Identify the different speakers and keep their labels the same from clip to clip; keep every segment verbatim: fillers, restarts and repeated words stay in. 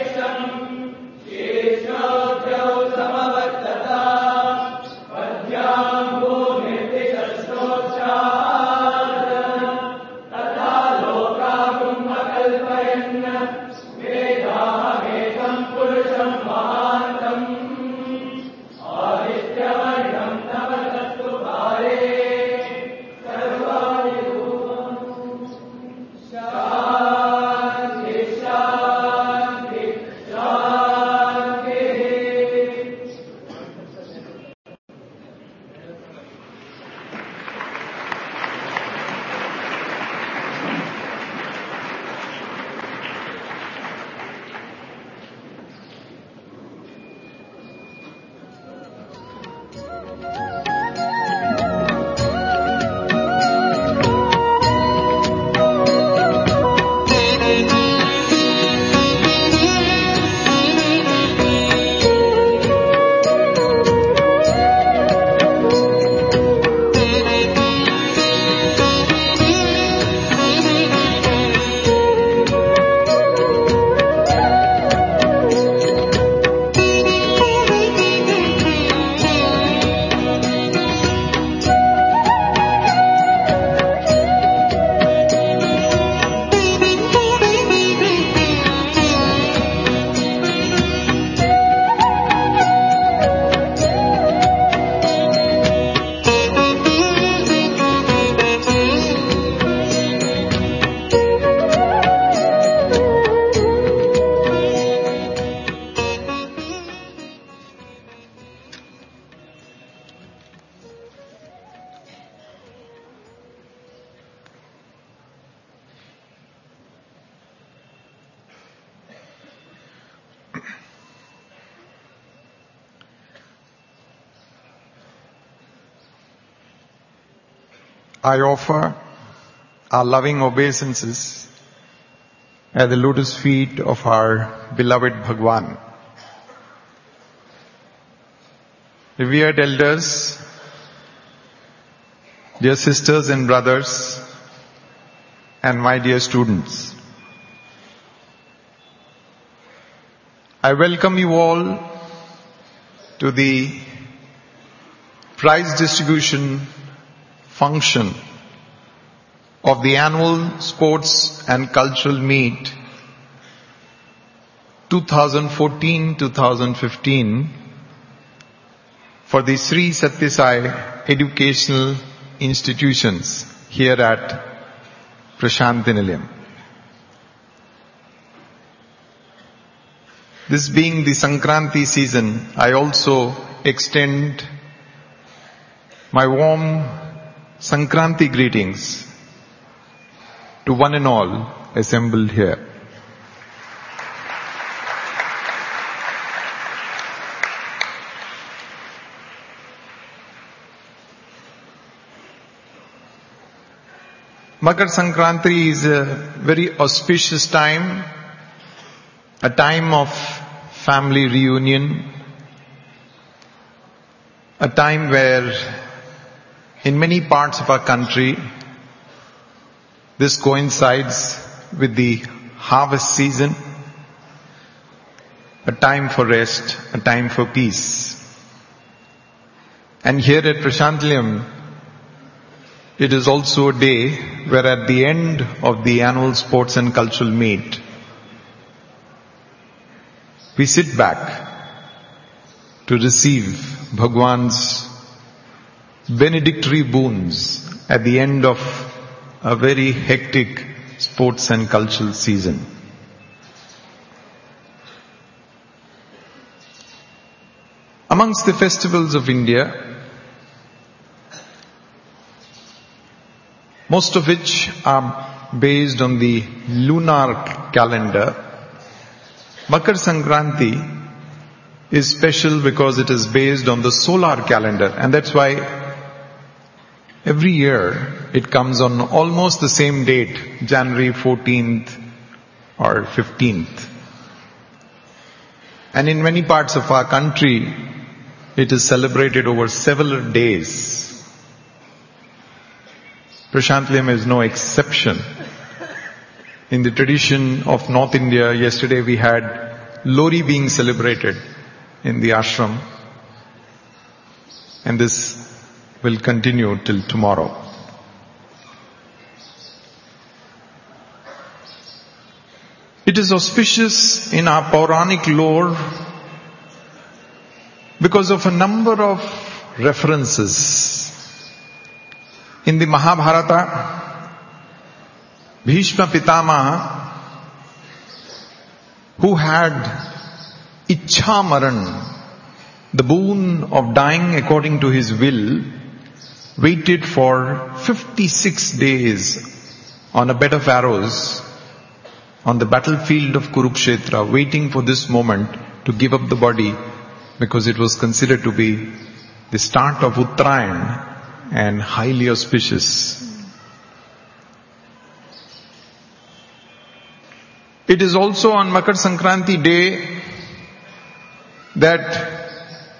Speaker 1: I offer our loving obeisances at the lotus feet of our beloved Bhagwan. Revered elders, dear sisters and brothers, and my dear students, I welcome you all to the prize distribution function of the annual Sports and Cultural Meet twenty fourteen to twenty fifteen for the Sri Sathya Sai Educational Institutions here at Prashanthi Nilayam. This being the Sankranti season, I also extend my warm Sankranti greetings to one and all assembled here. Makar Sankranti is a very auspicious time, a time of family reunion, a time where in many parts of our country this coincides with the harvest season, a time for rest, a time for peace. And here at Prashanthi Nilayam, it is also a day where at the end of the annual Sports and Cultural Meet, we sit back to receive Bhagwan's benedictory boons at the end of a very hectic sports and cultural season. Amongst the festivals of India, most of which are based on the lunar calendar, Makar Sankranti is special because it is based on the solar calendar, and that's why every year it comes on almost the same date, January fourteenth or fifteenth. And in many parts of our country, it is celebrated over several days. Prashanthi Nilayam is no exception. In the tradition of North India, yesterday we had Lori being celebrated in the ashram. And this will continue till tomorrow. It is auspicious in our Puranic lore because of a number of references. In the Mahabharata, Bhishma Pitamaha, who had Ichha Maran, the boon of dying according to his will, waited for fifty-six days on a bed of arrows on the battlefield of Kurukshetra, waiting for this moment to give up the body, because it was considered to be the start of Uttarayan and highly auspicious. It is also on Makar Sankranti day that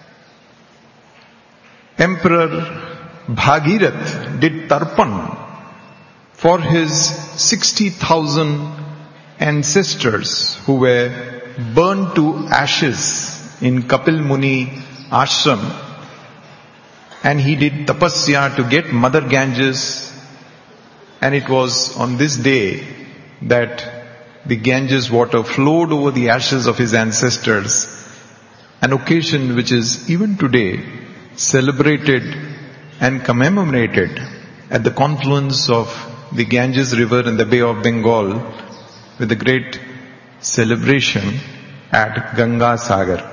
Speaker 1: Emperor Bhagirath did tarpan for his sixty thousand ancestors who were burned to ashes in Kapil Muni ashram, and he did tapasya to get Mother Ganges, and it was on this day that the Ganges water flowed over the ashes of his ancestors, an occasion which is even today celebrated and commemorated at the confluence of the Ganges river and the Bay of Bengal with a great celebration at Ganga Sagar.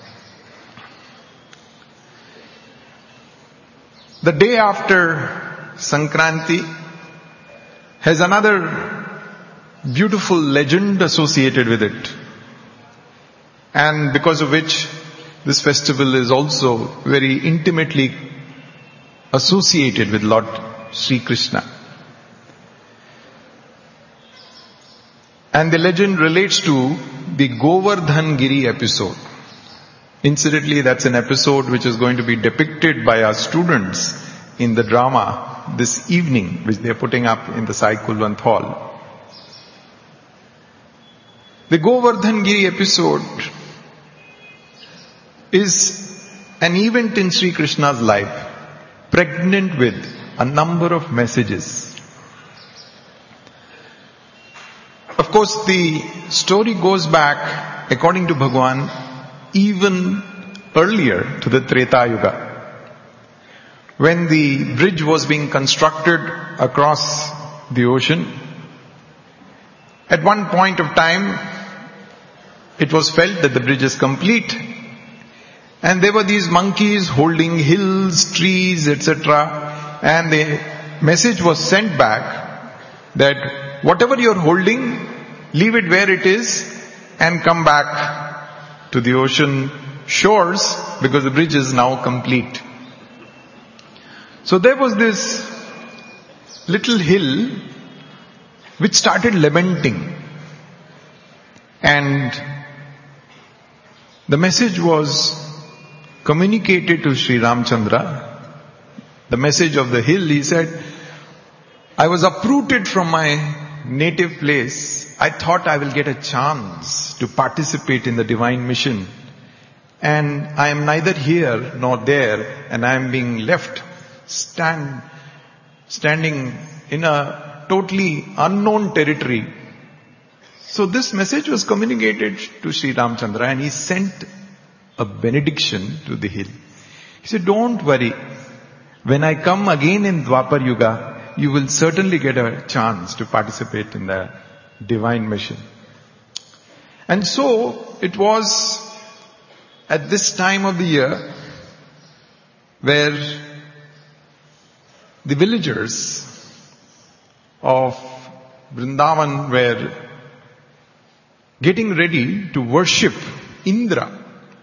Speaker 1: The day after Sankranti has another beautiful legend associated with it, and because of which this festival is also very intimately associated with Lord Sri Krishna. And the legend relates to the Govardhan Giri episode. Incidentally, that's an episode which is going to be depicted by our students in the drama this evening, which they are putting up in the Sai Kulwant Hall. The Govardhan Giri episode is an event in Sri Krishna's life, pregnant with a number of messages. Of course, the story goes back, according to Bhagwan, even earlier to the Treta Yuga, when the bridge was being constructed across the ocean. At one point of time, it was felt that the bridge is complete, and there were these monkeys holding hills, trees, et cetera. And the message was sent back that whatever you're holding, leave it where it is and come back to the ocean shores, because the bridge is now complete. So there was this little hill which started lamenting, and the message was communicated to Sri Ramchandra. The message of the hill, he said, I was uprooted from my native place. I thought I will get a chance to participate in the divine mission, and I am neither here nor there, and I am being left stand, standing in a totally unknown territory. So this message was communicated to Sri Ramchandra, and he sent a benediction to the hill. He said, don't worry. When I come again in Dwapar Yuga, you will certainly get a chance to participate in the divine mission. And so it was at this time of the year where the villagers of Vrindavan were getting ready to worship Indra,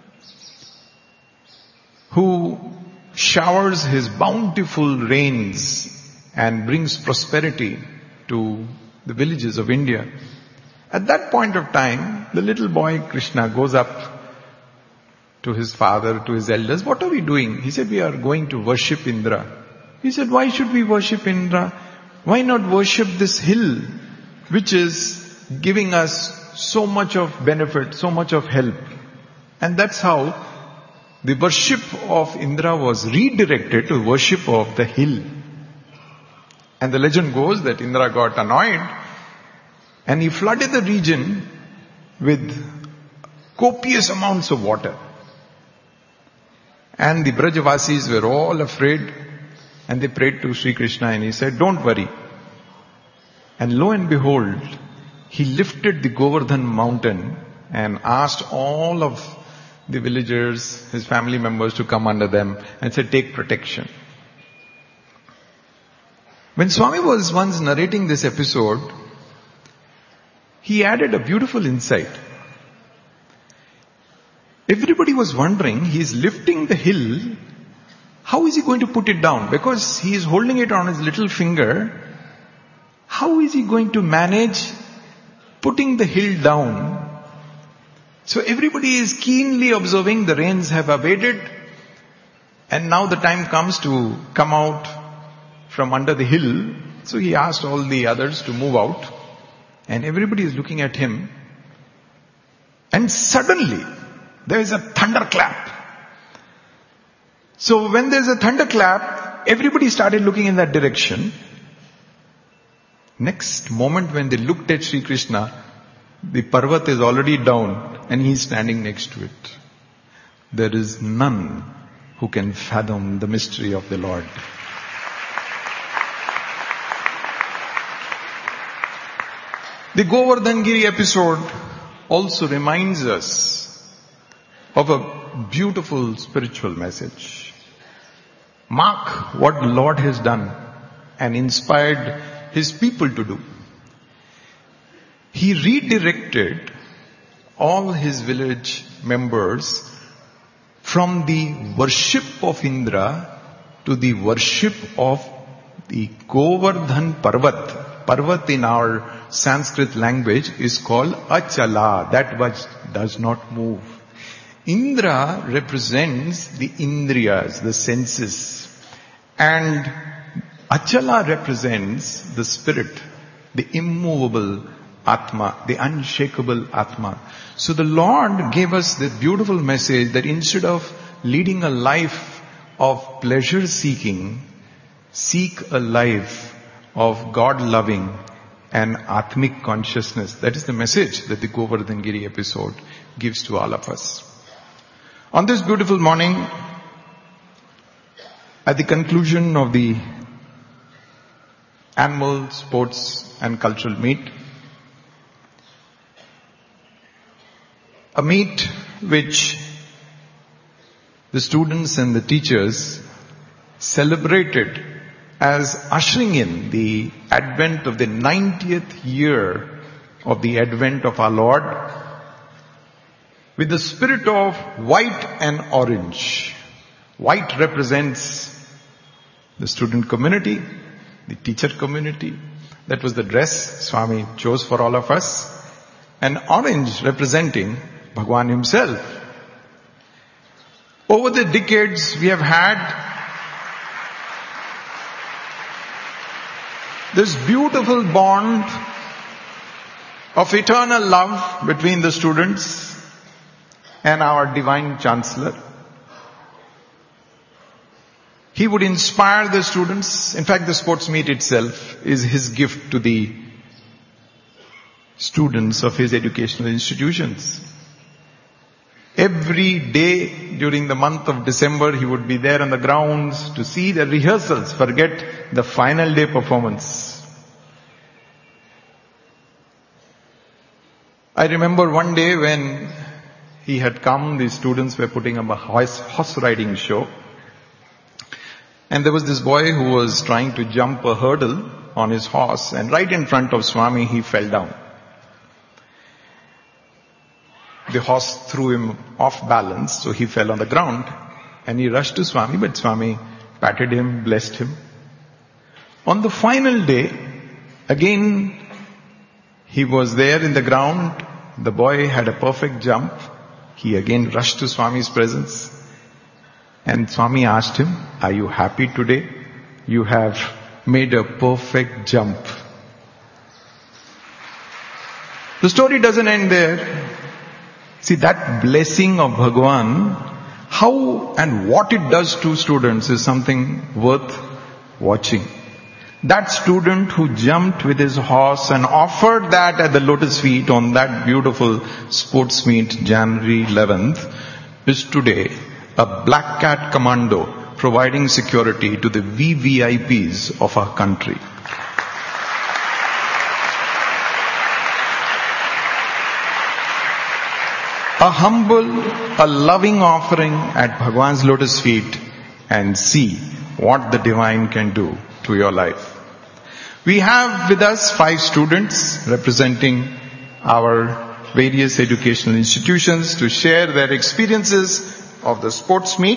Speaker 1: who showers his bountiful rains and brings prosperity to the villages of India. At that point of time, the little boy Krishna goes up to his father, to his elders. What are we doing? He said, we are going to worship Indra. He said, why should we worship Indra? Why not worship this hill which is giving us so much of benefit, so much of help. And that's how the worship of Indra was redirected to worship of the hill. And the legend goes that Indra got annoyed and he flooded the region with copious amounts of water. And the Brajavasis were all afraid and they prayed to Sri Krishna and he said, don't worry. And lo and behold, he lifted the Govardhan mountain and asked all of the villagers, his family members to come under them and said, take protection. When Swami was once narrating this episode, he added a beautiful insight. Everybody was wondering, he is lifting the hill, how is he going to put it down? Because he is holding it on his little finger. How is he going to manage putting the hill down? So everybody is keenly observing, the rains have abated and now the time comes to come out from under the hill. So he asked all the others to move out and everybody is looking at him and suddenly there is a thunderclap. So when there's a thunderclap, everybody started looking in that direction. Next moment when they looked at Sri Krishna, the Parvat is already down and he's standing next to it. There is none who can fathom the mystery of the Lord. The Govardhan Giri episode also reminds us of a beautiful spiritual message. Mark what the Lord has done and inspired his people to do. He redirected all his village members from the worship of Indra to the worship of the Govardhan Parvat. Parvat in our Sanskrit language is called Achala, that which does not move. Indra represents the Indriyas, the senses. And Achala represents the spirit, the immovable Atma, the unshakable Atma. So the Lord gave us the beautiful message that instead of leading a life of pleasure seeking, seek a life of God loving and Atmic consciousness. That is the message that the Govardhan Giri episode gives to all of us. On this beautiful morning, at the conclusion of the annual sports and cultural meet, a meet which the students and the teachers celebrated as ushering in the advent of the ninetieth year of the advent of our Lord, with the spirit of white and orange. White represents the student community, the teacher community. That was the dress Swami chose for all of us. And orange representing Bhagwan himself. Over the decades we have had this beautiful bond of eternal love between the students and our divine chancellor. He would inspire the students. In fact, the sports meet itself is his gift to the students of his educational institutions. Every day during the month of December, he would be there on the grounds to see the rehearsals, forget the final day performance. I remember one day when he had come, the students were putting up a horse, horse riding show. And there was this boy who was trying to jump a hurdle on his horse, and right in front of Swami he fell down. The horse threw him off balance, so he fell on the ground, and he rushed to Swami, but Swami patted him, blessed him. On the final day, again he was there in the ground. The boy had a perfect jump. He again rushed to Swami's presence. And Swami asked him, "Are you happy today? You have made a perfect jump." The story doesn't end there. See, that blessing of Bhagwan, how and what it does to students is something worth watching. That student who jumped with his horse and offered that at the lotus feet on that beautiful sports meet January eleventh is today a black cat commando providing security to the V V I Ps of our country. A humble, a loving offering at Bhagwan's lotus feet and see what the divine can do to your life. We have with us five students representing our various educational institutions to share their experiences of the sports meet.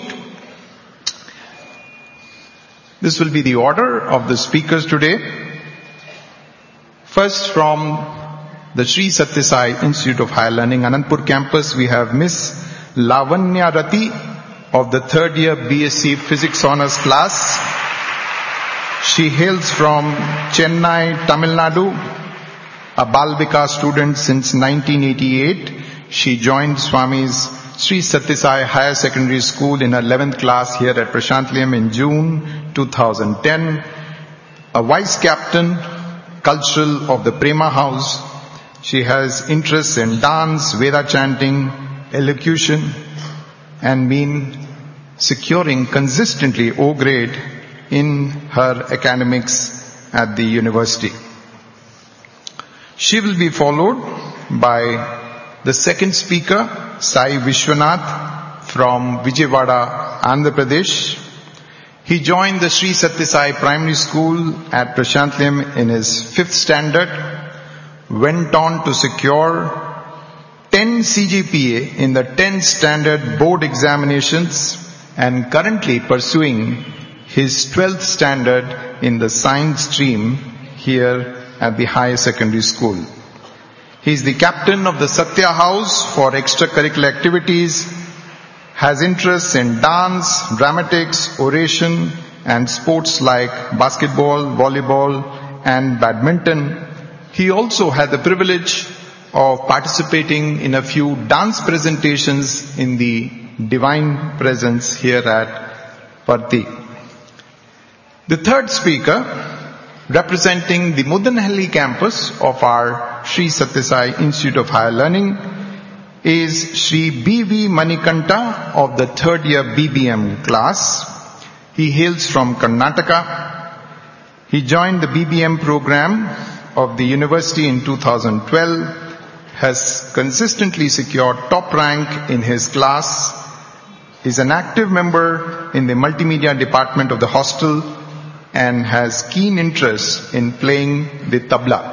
Speaker 1: This will be the order of the speakers today. First, from the Sri Satya Sai Institute of Higher Learning, Anandpur campus, we have Miss Lavanya Rati of the third year B S c Physics Honours class. She hails from Chennai, Tamil Nadu, a Bal Vikas student since nineteen eighty-eight. She joined Swami's Sri Satya Sai Higher Secondary School in her eleventh class here at Prashantliam in June two thousand ten. A vice captain, cultural of the Prema House. She has interests in dance, Veda chanting, elocution, and been securing consistently O grade in her academics at the university. She will be followed by the second speaker, Sai Vishwanath from Vijayawada, Andhra Pradesh. He joined the Sri Satya Sai Primary School at Prashantliam in his fifth standard, went on to secure ten C G P A in the tenth standard board examinations and currently pursuing his twelfth standard in the science stream here at the higher secondary school. He is the captain of the Satya House for extracurricular activities, has interests in dance, dramatics, oration and sports like basketball, volleyball and badminton. He also had the privilege of participating in a few dance presentations in the Divine Presence here at Parthi. The third speaker, representing the Mudanhalli campus of our Sri Satya Sai Institute of Higher Learning, is Shri B V Manikanta of the third year B B M class. He hails from Karnataka. He joined the B B M program of the university in two thousand twelve, has consistently secured top rank in his class, is an active member in the multimedia department of the hostel, and has keen interest in playing the tabla.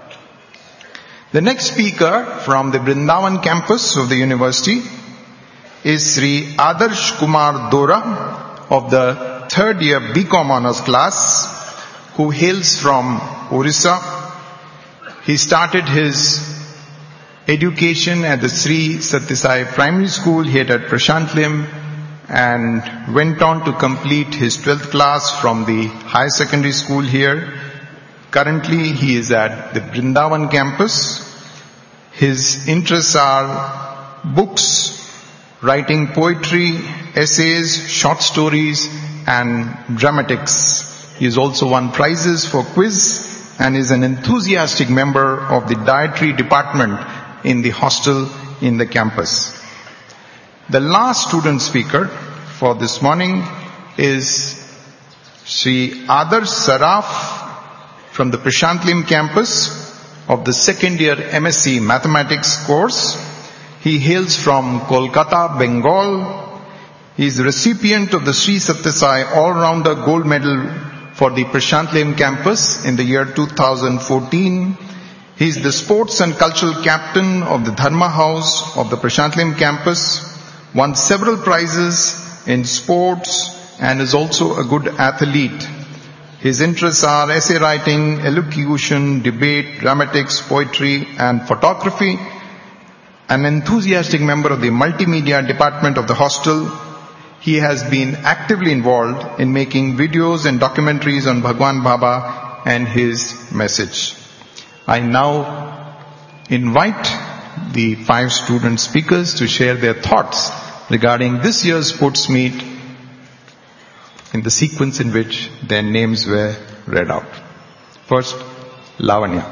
Speaker 1: The next speaker from the Vrindavan campus of the university is Sri Adarsh Kumar Dora of the third year B Com Honours class, who hails from Orissa. He started his education at the Sri Satya Sai Primary School here at Prashantliam and went on to complete his twelfth class from the higher secondary school here. Currently he is at the Vrindavan campus. His interests are books, writing poetry, essays, short stories and dramatics. He has also won prizes for quiz and is an enthusiastic member of the dietary department in the hostel in the campus. The last student speaker for this morning is Sri Adarsh Saraf from the Prashantliam campus of the second year M S c Mathematics course. He hails from Kolkata, Bengal. He is the recipient of the Sri Satya Sai All-Rounder Gold Medal for the Prashantliam campus in the year two thousand fourteen. He is the sports and cultural captain of the Dharma House of the Prashantliam campus, won several prizes in sports and is also a good athlete. His interests are essay writing, elocution, debate, dramatics, poetry and photography. An enthusiastic member of the multimedia department of the hostel, he has been actively involved in making videos and documentaries on Bhagwan Baba and his message. I now invite the five student speakers to share their thoughts regarding this year's sports meet in the sequence in which their names were read out. First, Lavanya.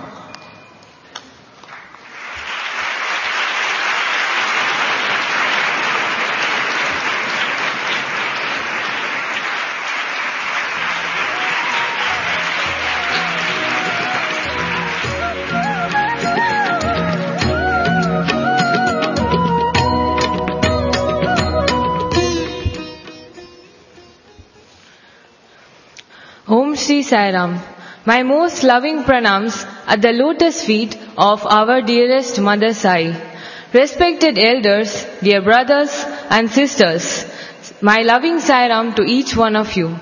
Speaker 2: Om Shri Sai Ram. My most loving pranams at the lotus feet of our dearest Mother Sai. Respected elders, dear brothers and sisters, my loving Sai Ram to each one of you.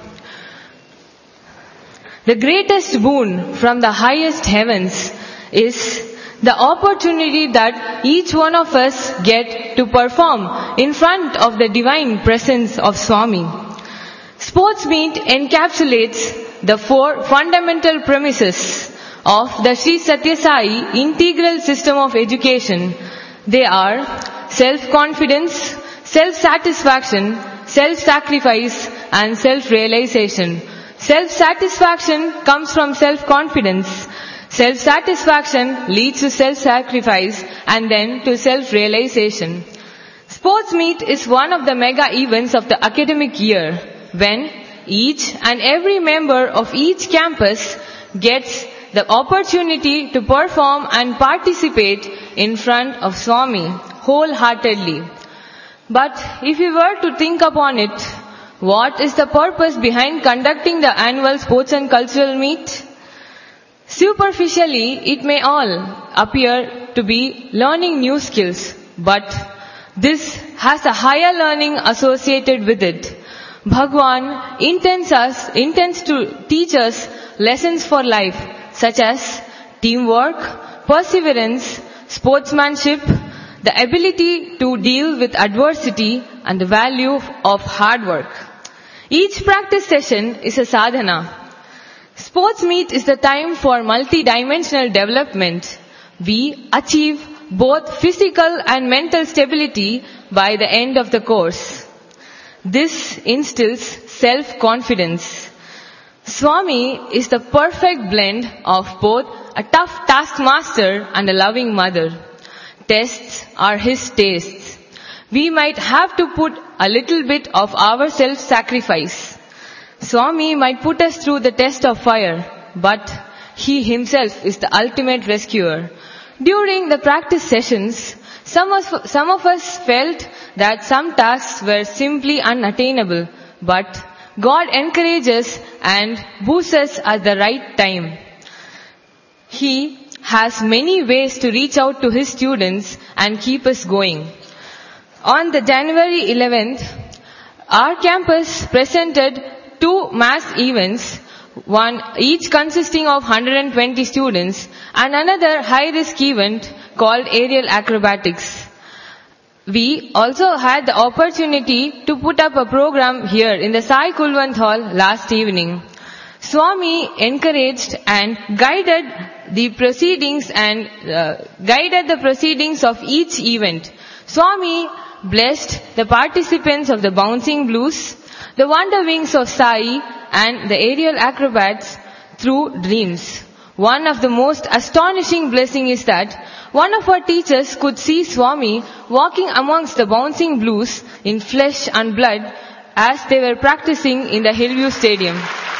Speaker 2: The greatest boon from the highest heavens is the opportunity that each one of us get to perform in front of the divine presence of Swami. Sports meet encapsulates the four fundamental premises of the Sri Satya Sai integral system of education. They are self-confidence, self-satisfaction, self-sacrifice and self-realization. Self-satisfaction comes from self-confidence. Self-satisfaction leads to self-sacrifice and then to self-realization. Sports meet is one of the mega events of the academic year, when each and every member of each campus gets the opportunity to perform and participate in front of Swami wholeheartedly. But if we were to think upon it, what is the purpose behind conducting the annual sports and cultural meet? Superficially, it may all appear to be learning new skills, but this has a higher learning associated with it. Bhagwan intends us, intends to teach us lessons for life, such as teamwork, perseverance, sportsmanship, the ability to deal with adversity, and the value of hard work. Each practice session is a sadhana. Sports meet is the time for multi-dimensional development. We achieve both physical and mental stability by the end of the course. This instills self-confidence. Swami is the perfect blend of both a tough taskmaster and a loving mother. Tests are his tastes. We might have to put a little bit of our self-sacrifice. Swami might put us through the test of fire, but he himself is the ultimate rescuer. During the practice sessions, some of, some of us felt that some tasks were simply unattainable, but God encourages and boosts us at the right time. He has many ways to reach out to his students and keep us going. On the January eleventh, our campus presented two mass events, one each consisting of one hundred twenty students, and another high-risk event called aerial acrobatics. We also had the opportunity to put up a program here in the Sai Kulwant Hall last evening. Swami encouraged and guided the proceedings and uh, guided the proceedings of each event. Swami blessed the participants of the Bouncing Blues, the Wonder Wings of Sai, and the aerial acrobats through dreams. One of the most astonishing blessings is that one of our teachers could see Swami walking amongst the Bouncing Blues in flesh and blood as they were practicing in the Hillview Stadium.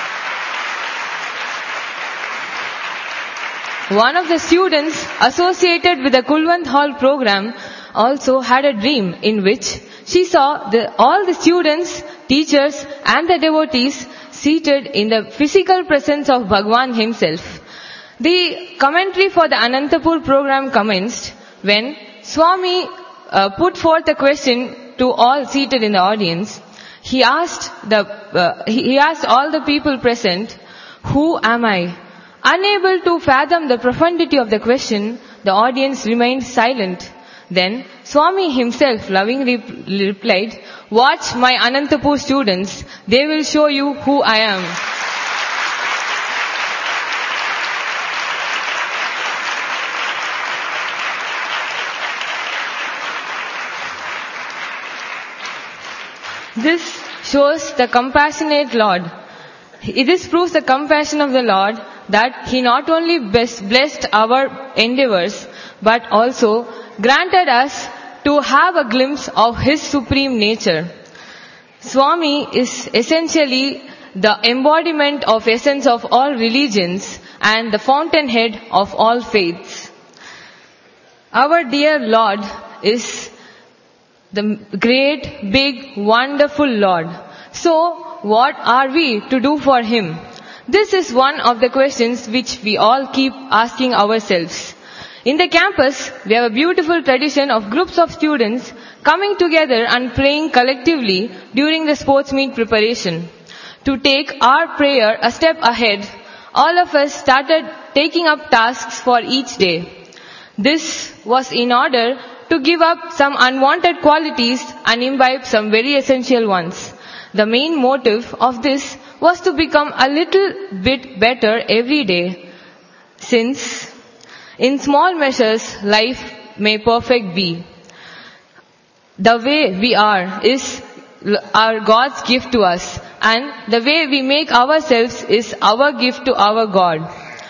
Speaker 2: One of the students associated with the Kulwant Hall program also had a dream in which she saw the, all the students, teachers and the devotees seated in the physical presence of Bhagwan himself. The commentary for the Anantapur program commenced when Swami uh, put forth a question to all seated in the audience. He asked the uh, he asked all the people present, "Who am I?" Unable to fathom the profundity of the question, the audience remained silent. Then Swami himself lovingly replied, "Watch my Anantapur students, they will show you who I am." This shows the compassionate Lord. This proves the compassion of the Lord that He not only blessed our endeavors, but also granted us to have a glimpse of His supreme nature. Swami is essentially the embodiment of essence of all religions and the fountainhead of all faiths. Our dear Lord is the great, big, wonderful Lord. So, what are we to do for Him? This is one of the questions which we all keep asking ourselves. In the campus, we have a beautiful tradition of groups of students coming together and praying collectively during the sports meet preparation. To take our prayer a step ahead, all of us started taking up tasks for each day. This was in order to give up some unwanted qualities and imbibe some very essential ones. The main motive of this was to become a little bit better every day, since in small measures life may perfect be. The way we are is our God's gift to us, and the way we make ourselves is our gift to our God.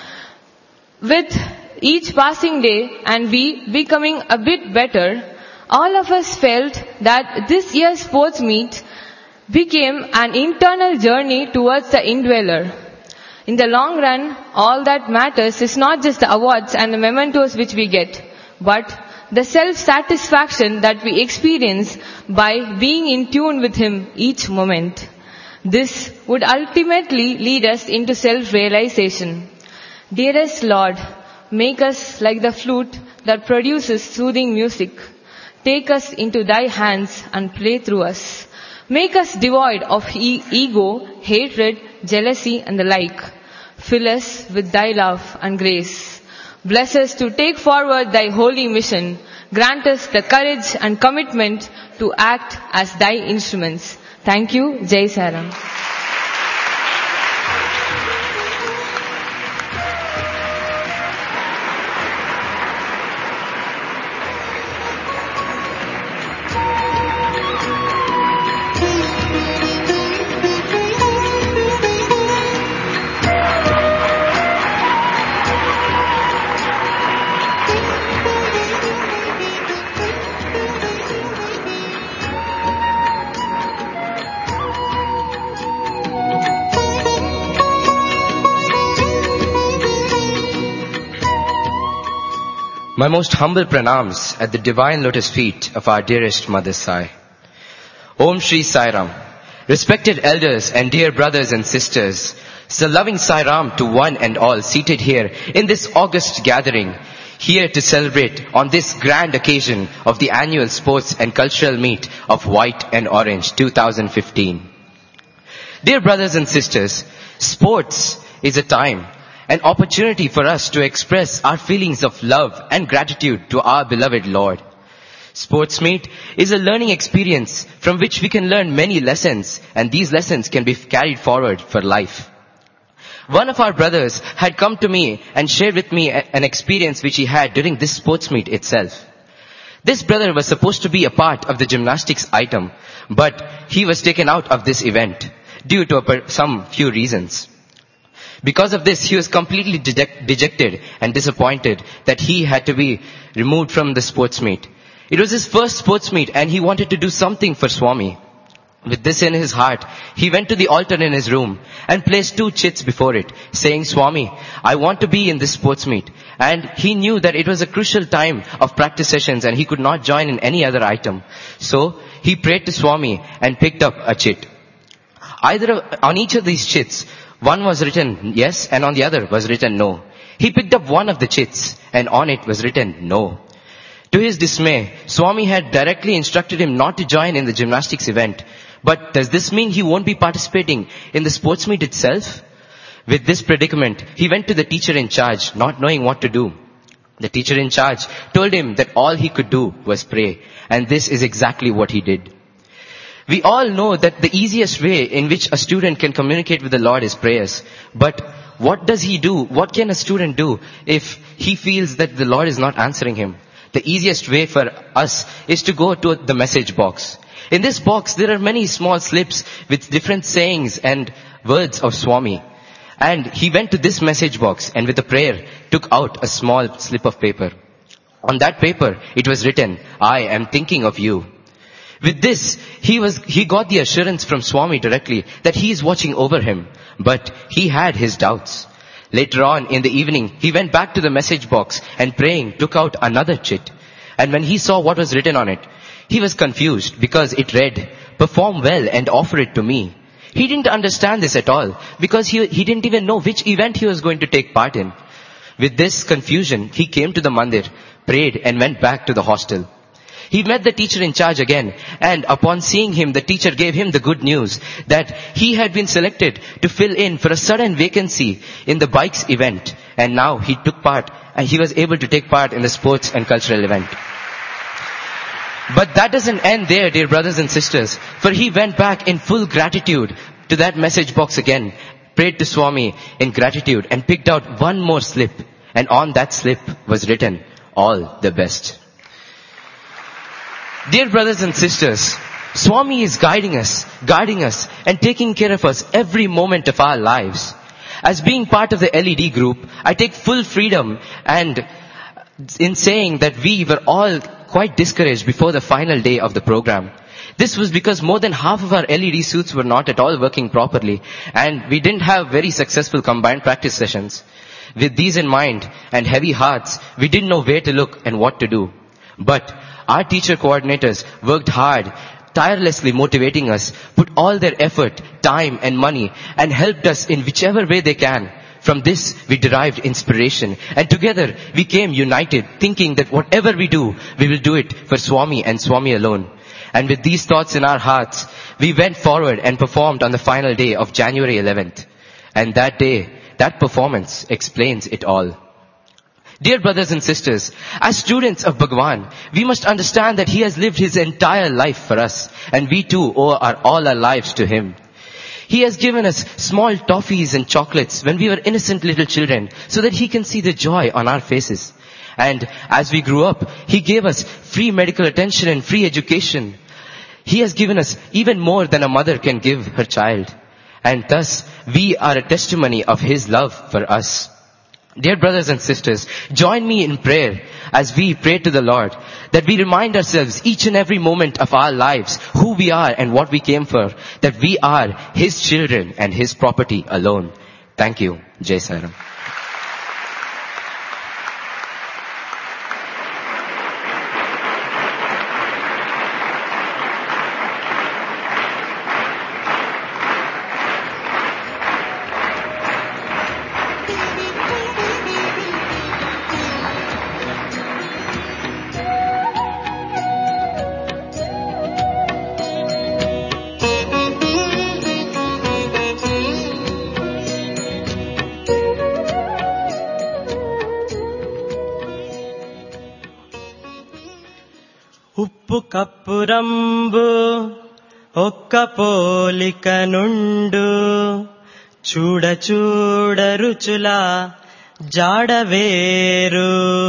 Speaker 2: With each passing day and we becoming a bit better, all of us felt that this year's sports meet became an internal journey towards the indweller. In the long run, all that matters is not just the awards and the mementos which we get, but the self-satisfaction that we experience by being in tune with Him each moment. This would ultimately lead us into self-realization. Dearest Lord, make us like the flute that produces soothing music. Take us into Thy hands and play through us. Make us devoid of e- ego, hatred, jealousy and the like. Fill us with Thy love and grace. Bless us to take forward Thy holy mission. Grant us the courage and commitment to act as Thy instruments. Thank you. Jai Saram.
Speaker 3: My most humble pranams at the divine lotus feet of our dearest Mother Sai. Om Shri Sai Ram. Respected elders and dear brothers and sisters, the loving Sai Ram to one and all seated here in this august gathering, here to celebrate on this grand occasion of the annual sports and cultural meet of White and Orange twenty fifteen. Dear brothers and sisters, sports is a time, an opportunity for us to express our feelings of love and gratitude to our beloved Lord. Sports meet is a learning experience from which we can learn many lessons, and these lessons can be carried forward for life. One of our brothers had come to me and shared with me an experience which he had during this sports meet itself. This brother was supposed to be a part of the gymnastics item, but he was taken out of this event due to some few reasons. Because of this, he was completely deject- dejected and disappointed that he had to be removed from the sports meet. It was his first sports meet and he wanted to do something for Swami. With this in his heart, he went to the altar in his room and placed two chits before it, saying, Swami, I want to be in this sports meet. And he knew that it was a crucial time of practice sessions and he could not join in any other item. So, he prayed to Swami and picked up a chit. Either of, on each of these chits, one was written yes and on the other was written no. He picked up one of the chits and on it was written no. To his dismay, Swami had directly instructed him not to join in the gymnastics event. But does this mean he won't be participating in the sports meet itself? With this predicament, he went to the teacher in charge, not knowing what to do. The teacher in charge told him that all he could do was pray. And this is exactly what he did. We all know that the easiest way in which a student can communicate with the Lord is prayers. But what does he do? What can a student do if he feels that the Lord is not answering him? The easiest way for us is to go to the message box. In this box, there are many small slips with different sayings and words of Swami. And he went to this message box and with a prayer took out a small slip of paper. On that paper, it was written, I am thinking of you. With this, he was, he got the assurance from Swami directly that he is watching over him. But he had his doubts. Later on in the evening, he went back to the message box and praying took out another chit. And when he saw what was written on it, he was confused because it read, perform well and offer it to me. He didn't understand this at all because he, he didn't even know which event he was going to take part in. With this confusion, he came to the mandir, prayed and went back to the hostel. He met the teacher in charge again, and upon seeing him, the teacher gave him the good news that he had been selected to fill in for a sudden vacancy in the bikes event, and now he took part and he was able to take part in the sports and cultural event. But that doesn't end there, dear brothers and sisters, for he went back in full gratitude to that message box again, prayed to Swami in gratitude and picked out one more slip, and on that slip was written, all the best. Dear brothers and sisters, Swami is guiding us, guiding us and taking care of us every moment of our lives. As being part of the L E D group, I take full freedom and in saying that we were all quite discouraged before the final day of the program. This was because more than half of our L E D suits were not at all working properly and we didn't have very successful combined practice sessions. With these in mind and heavy hearts, we didn't know where to look and what to do. But our teacher coordinators worked hard, tirelessly motivating us, put all their effort, time and money and helped us in whichever way they can. From this, we derived inspiration and together we came united, thinking that whatever we do, we will do it for Swami and Swami alone. And with these thoughts in our hearts, we went forward and performed on the final day of January eleventh. And that day, that performance explains it all. Dear brothers and sisters, as students of Bhagwan, we must understand that he has lived his entire life for us, and we too owe our, all our lives to him. He has given us small toffees and chocolates when we were innocent little children, so that he can see the joy on our faces. And as we grew up, he gave us free medical attention and free education. He has given us even more than a mother can give her child. And thus, we are a testimony of his love for us. Dear brothers and sisters, join me in prayer as we pray to the Lord, that we remind ourselves each and every moment of our lives, who we are and what we came for, that we are his children and his property alone. Thank you. Jai Sai Ram.
Speaker 4: ఉప్పు కప్పురంబు ఒక్క పోలిక నుండు చూడ చూడ రుచుల జాడవేరు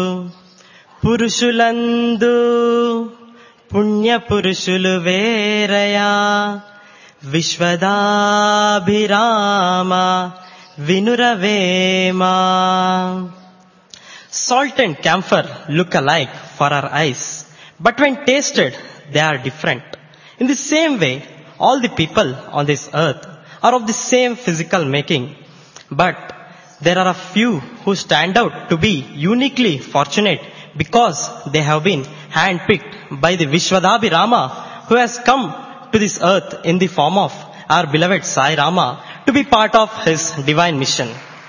Speaker 4: పురుషులందు పుణ్య పురుషులు వేరయా విశ్వదాభిరామ వినురవేమా. Salt and camphor look alike for our eyes, but when tasted, they are different. In the same way, all the people on this earth are of the same physical making, but there are a few who stand out to be uniquely fortunate because they have been handpicked by the Vishwadabhirama, who has come to this earth in the form of our beloved Sai Rama to be part of his divine mission.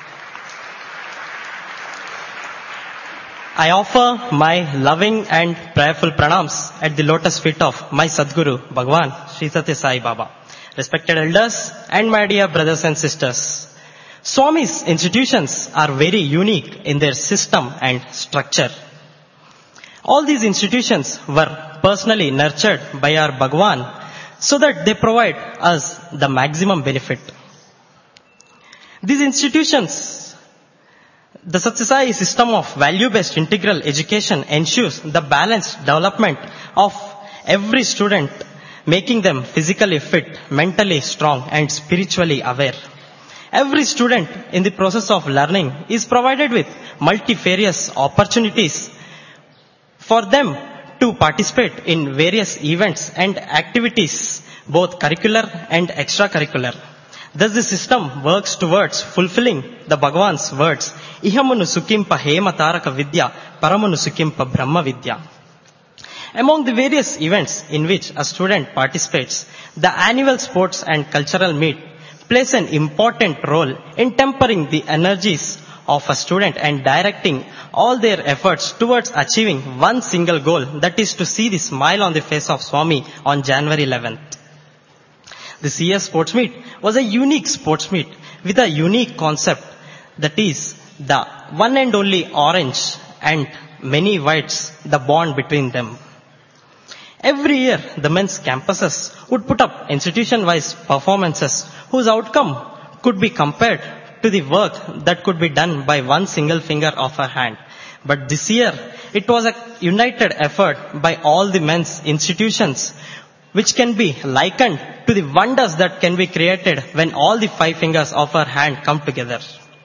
Speaker 4: I offer my loving and prayerful pranams at the lotus feet of my Sadguru, Bhagwan Sri Satya Sai Baba. Respected elders and my dear brothers and sisters, Swami's institutions are very unique in their system and structure. All these institutions were personally nurtured by our Bhagwan so that they provide us the maximum benefit. These institutions, the Satya Sai system of value-based integral education ensures the balanced development of every student making them physically fit, mentally strong, and spiritually aware. Every student in the process of learning is provided with multifarious opportunities for them to participate in various events and activities, both curricular and extracurricular. Thus the system works towards fulfilling the Bhagavan's words, Ihamunu Sukimpa Hema Taraka Vidya, Paramunu Sukimpa Brahma Vidya. Among the various events in which a student participates, the annual sports and cultural meet plays an important role in tempering the energies of a student and directing all their efforts towards achieving one single goal, that is to see the smile on the face of Swami on January eleventh. The C S Sports Meet was a unique sports meet with a unique concept, that is the one and only orange and many whites, the bond between them. Every year, the men's campuses would put up institution-wise performances whose outcome could be compared to the work that could be done by one single finger of a hand. But this year, it was a united effort by all the men's institutions, which can be likened to the wonders that can be created when all the five fingers of our hand come together.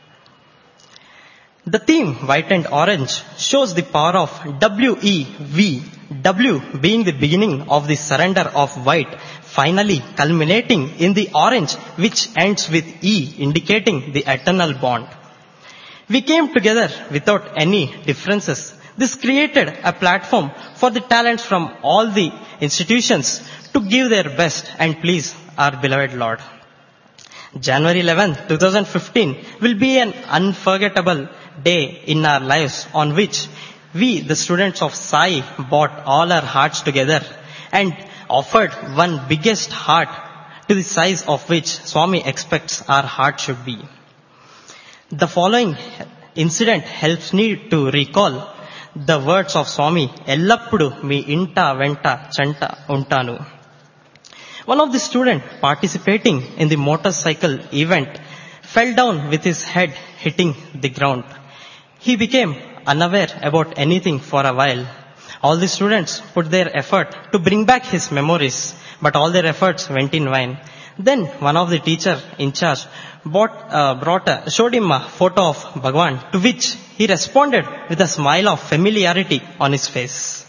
Speaker 4: The theme, white and orange, shows the power of W E V, W being the beginning of the surrender of white, finally culminating in the orange, which ends with E, indicating the eternal bond. We came together without any differences. This created a platform for the talents from all the institutions to give their best and please our beloved Lord. January eleventh, twenty fifteen will be an unforgettable day in our lives on which we, the students of Sai, brought all our hearts together and offered one biggest heart to the size of which Swami expects our heart should be. The following incident helps me to recall the words of Swami, Ellappudu mi inta venta chanta untanu. One of the students participating in the motorcycle event fell down with his head hitting the ground. He became unaware about anything for a while. All the students put their effort to bring back his memories, but all their efforts went in vain. Then one of the teacher in charge brought, uh, brought a, showed him a photo of Bhagavan, to which he responded with a smile of familiarity on his face.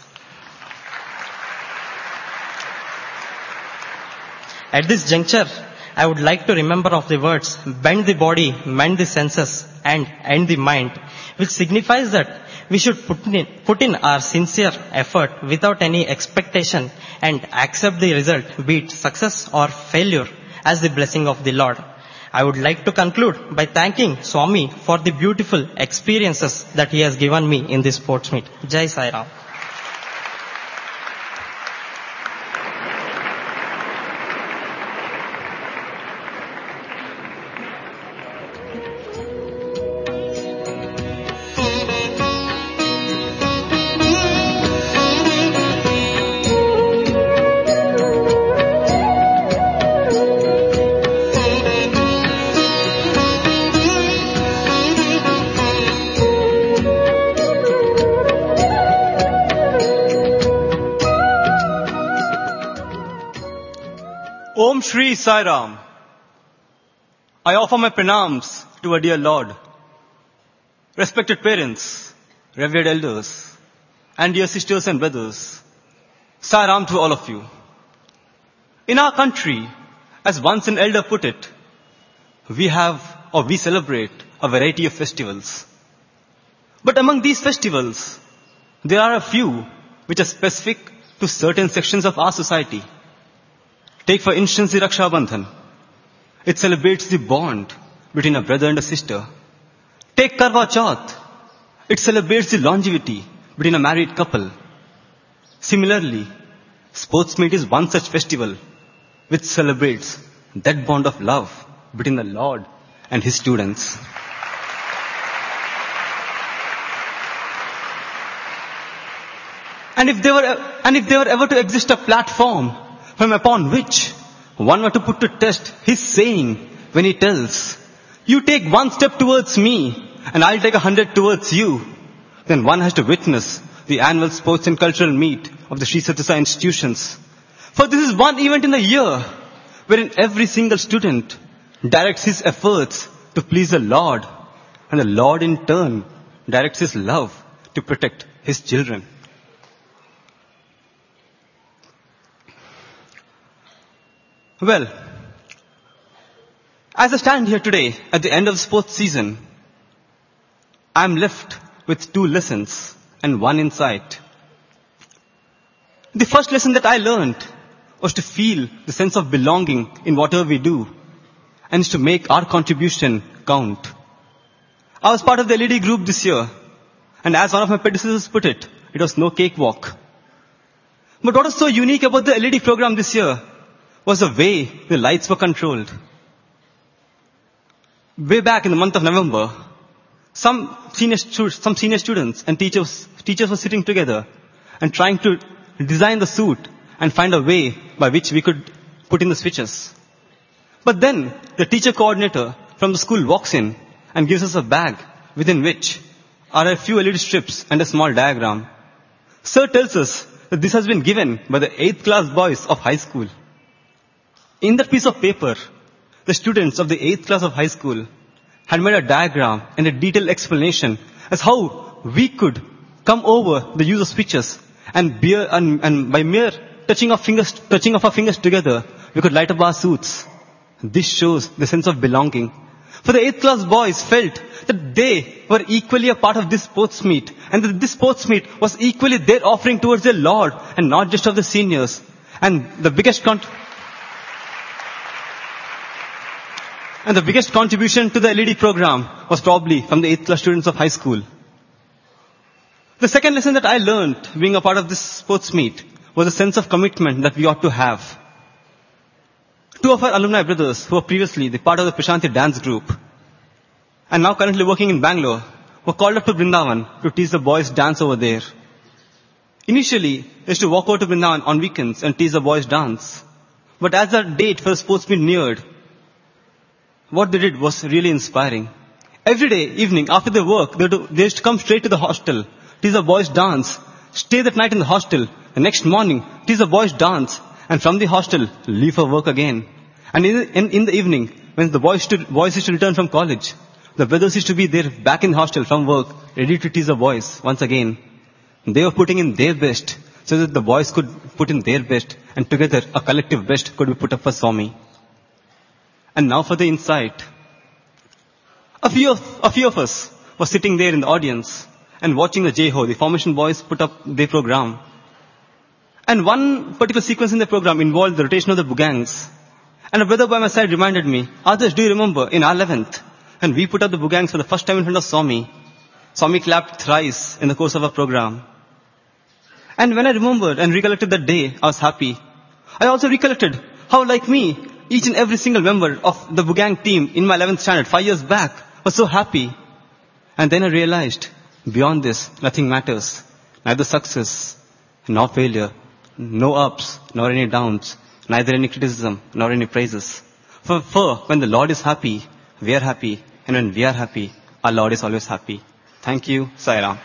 Speaker 4: At this juncture, I would like to remember of the words, bend the body, mend the senses, and end the mind, which signifies that we should put in, put in our sincere effort without any expectation and accept the result, be it success or failure, as the blessing of the Lord. I would like to conclude by thanking Swami for the beautiful experiences that he has given me in this sports meet. Jai Sai Ram.
Speaker 5: Om Shri Sai Ram. I offer my pranams to our dear Lord. Respected parents, revered elders, and dear sisters and brothers, Sai Ram to all of you. In our country, as once an elder put it, we have or we celebrate a variety of festivals. But among these festivals, there are a few which are specific to certain sections of our society. Take for instance the Raksha Bandhan. It celebrates the bond between a brother and a sister. Take Karwa Chauth. It celebrates the longevity between a married couple. Similarly, Sports Meet is one such festival which celebrates that bond of love between the Lord and his students. And if there were, and if there were ever to exist a platform from upon which one were to put to test his saying when he tells, you take one step towards me and I'll take a hundred towards you, then one has to witness the annual sports and cultural meet of the Sri Sathya Sai institutions. For this is one event in a year wherein every single student directs his efforts to please the Lord, and the Lord in turn directs his love to protect his children. Well, as I stand here today at the end of the sports season, I am left with two lessons and one insight. The first lesson that I learned was to feel the sense of belonging in whatever we do and to make our contribution count. I was part of the L E D group this year, and as one of my predecessors put it, it was no cakewalk. But what was so unique about the L E D program this year was the way the lights were controlled. Way back in the month of November, some senior, stu- some senior students and teachers, teachers were sitting together and trying to design the suit and find a way by which we could put in the switches. But then the teacher coordinator from the school walks in and gives us a bag within which are a few L E D strips and a small diagram. Sir tells us that this has been given by the eighth class boys of high school. In that piece of paper, the students of the eighth class of high school had made a diagram and a detailed explanation as how we could come over the use of switches and, beer, and, and by mere touching of fingers, touching of our fingers together, we could light up our suits. This shows the sense of belonging. For the eighth class boys felt that they were equally a part of this sports meet, and that this sports meet was equally their offering towards their Lord and not just of the seniors. And the biggest con- and the biggest contribution to the L E D program was probably from the eighth class students of high school. The second lesson that I learned being a part of this sports meet was a sense of commitment that we ought to have. Two of our alumni brothers who were previously the part of the Prashanti dance group and now currently working in Bangalore were called up to Vrindavan to teach the boys dance over there. Initially, they used to walk over to Vrindavan on weekends and teach the boys dance. But as the date for the sports meet neared, what they did was really inspiring. Every day, evening, after their work, they, do, they used to come straight to the hostel, teach the boys dance, stay that night in the hostel, the next morning, teach the boys dance, and from the hostel, leave for work again. And in, in, in the evening, when the boys, to, boys used to return from college, the brothers used to be there back in the hostel from work, ready to teach the boys once again. They were putting in their best so that the boys could put in their best, and together a collective best could be put up for Swami. And now for the insight. A few of, a few of us were sitting there in the audience and watching the J H O, the formation boys, put up their program. And one particular sequence in the program involved the rotation of the bugangs. And a brother by my side reminded me, Adarsh, do you remember in our eleventh, and we put up the bugangs for the first time in front of Swami. Swami clapped thrice in the course of our program. And when I remembered and recollected that day, I was happy. I also recollected how, like me, each and every single member of the bugang team in my eleventh standard, five years back, was so happy. And then I realized, beyond this, nothing matters. Neither success nor failure. No ups, nor any downs, neither any criticism, nor any praises. For, for when the Lord is happy, we are happy, and when we are happy, our Lord is always happy. Thank you, Sai Ram.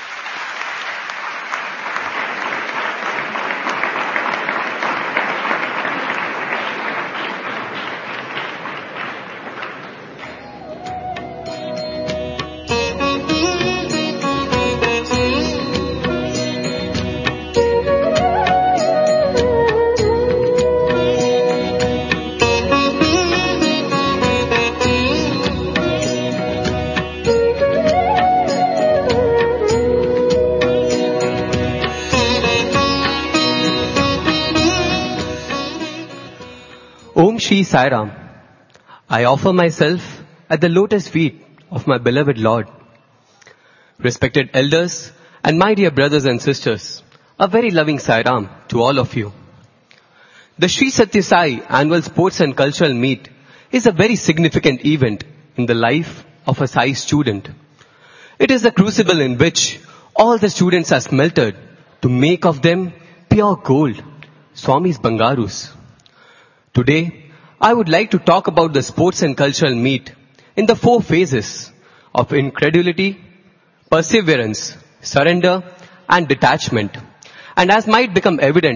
Speaker 6: Om Shri Sai Ram. I offer myself at the lotus feet of my beloved Lord. Respected elders and my dear brothers and sisters, a very loving Sai Ram to all of you. The Sri Satya Sai annual sports and cultural meet is a very significant event in the life of a Sai student. It is the crucible in which all the students are smelted to make of them pure gold, Swami's Bangarus. Today, I would like to talk about the sports and cultural meet in the four phases of incredulity, perseverance, surrender, and detachment. And as might become evident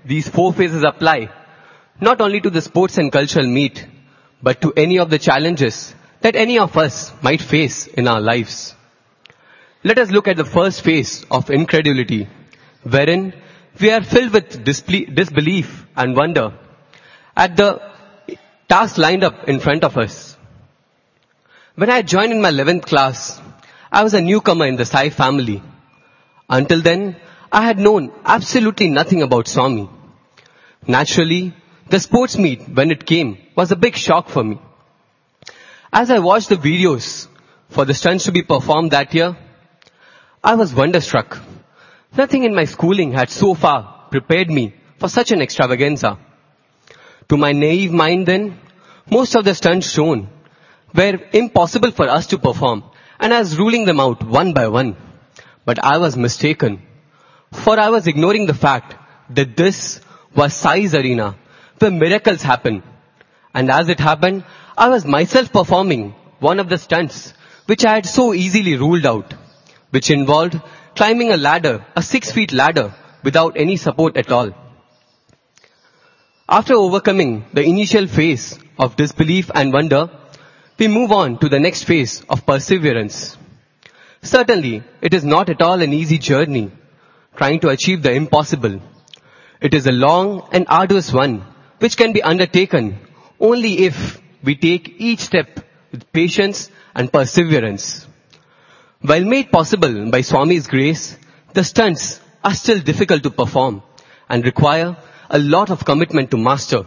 Speaker 6: these four phases apply not only to the sports and cultural meet, but to any of the challenges that any of us might face in our lives. Let us look at the first phase of incredulity, wherein we are filled with disple- disbelief and wonder at the task lined up in front of us. When I joined in my eleventh class, I was a newcomer in the Sai family. Until then, I had known absolutely nothing about Swami. Naturally, the sports meet, when it came, was a big shock for me. As I watched the videos for the stunts to be performed that year, I was wonderstruck. Nothing in my schooling had so far prepared me for such an extravaganza. To my naive mind then, most of the stunts shown were impossible for us to perform, and I was ruling them out one by one. But I was mistaken, for I was ignoring the fact that this was Sai's arena, where miracles happen. And as it happened, I was myself performing one of the stunts which I had so easily ruled out, which involved climbing a ladder, a six feet ladder, without any support at all. After overcoming the initial phase of disbelief and wonder, we move on to the next phase of perseverance. Certainly, it is not at all an easy journey trying to achieve the impossible. It is a long and arduous one which can be undertaken only if we take each step with patience and perseverance. While made possible by Swami's grace, the stunts are still difficult to perform and require a lot of commitment to master.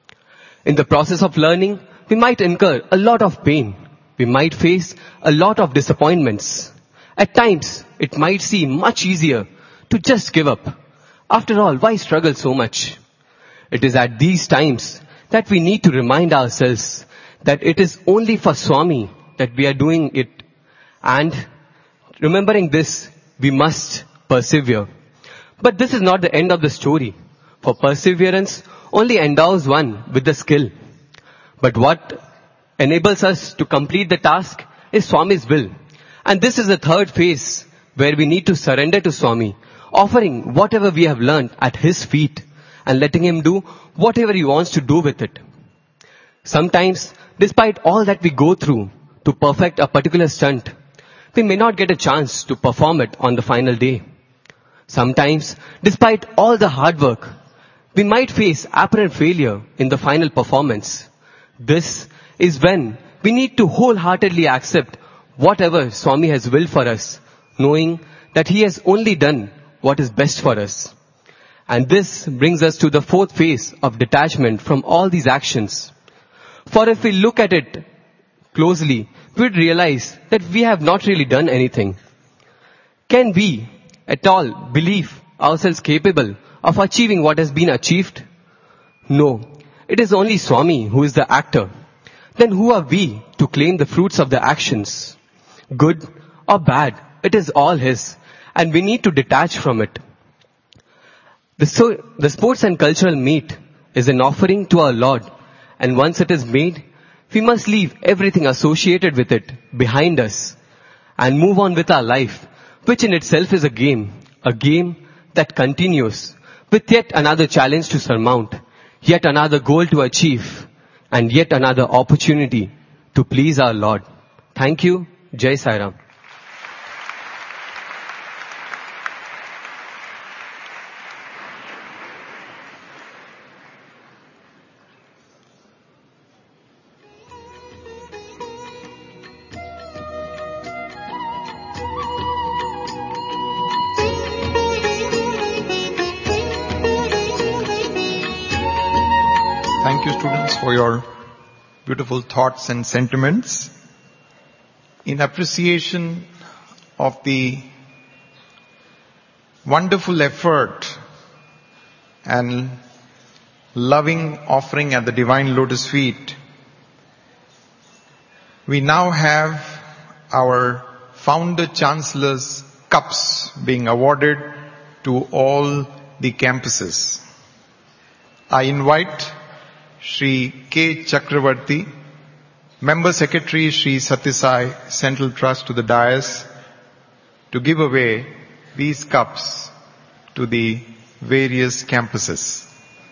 Speaker 6: In the process of learning, we might incur a lot of pain. We might face a lot of disappointments. At times, it might seem much easier to just give up. After all, why struggle so much? It is at these times that we need to remind ourselves that it is only for Swami that we are doing it. And remembering this, we must persevere. But this is not the end of the story. For perseverance only endows one with the skill. But what enables us to complete the task is Swami's will. And this is the third phase where we need to surrender to Swami, offering whatever we have learned at His feet and letting Him do whatever He wants to do with it. Sometimes, despite all that we go through to perfect a particular stunt, we may not get a chance to perform it on the final day. Sometimes, despite all the hard work, we might face apparent failure in the final performance. This is when we need to wholeheartedly accept whatever Swami has willed for us, knowing that He has only done what is best for us. And this brings us to the fourth phase of detachment from all these actions. For if we look at it closely, we would realize that we have not really done anything. Can we at all believe ourselves capable of achieving what has been achieved? No. It is only Swami who is the actor. Then who are we to claim the fruits of the actions? Good or bad, it is all His, and we need to detach from it. The, so, the sports and cultural meet is an offering to our Lord, and once it is made, we must leave everything associated with it behind us and move on with our life, which in itself is a game, a game that continues with yet another challenge to surmount, yet another goal to achieve, and yet another opportunity to please our Lord. Thank you. Jai Sai Ram.
Speaker 1: Thank you, students, for your beautiful thoughts and sentiments. In appreciation of the wonderful effort and loving offering at the Divine Lotus feet, we now have our Founder Chancellor's cups being awarded to all the campuses. I invite Shri K. Chakravarti, Member Secretary Shri Satyasai Central Trust, to the dais to give away these cups to the various campuses.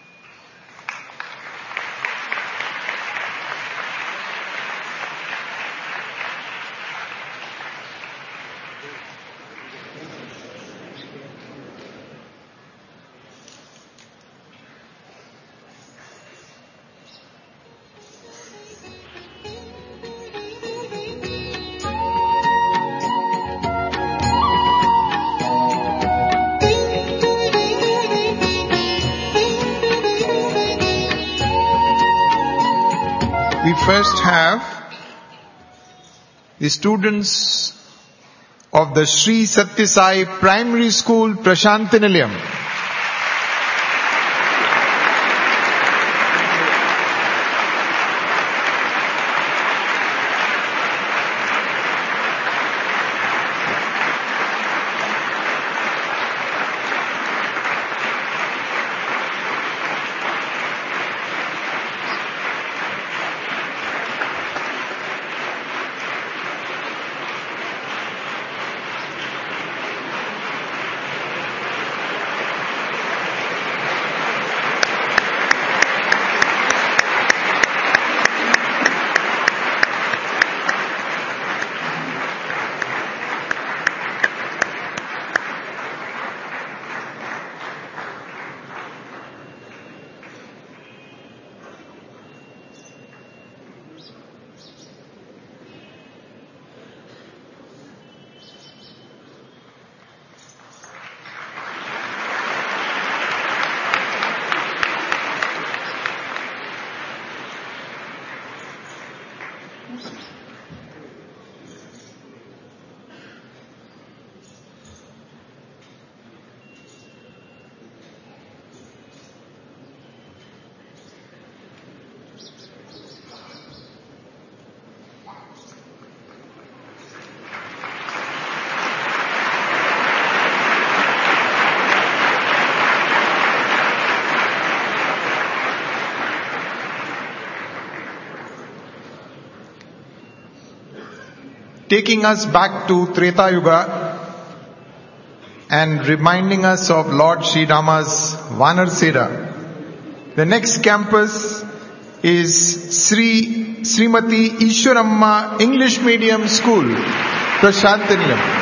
Speaker 1: We first have the students of the Sri Sathya Sai Primary School, Prashantinilayam. Taking us back to Treta Yuga and reminding us of Lord Sri Rama's Vanar Sera. The next campus is Sri Srimati Ishwaramma English Medium School, Prashantinilayam.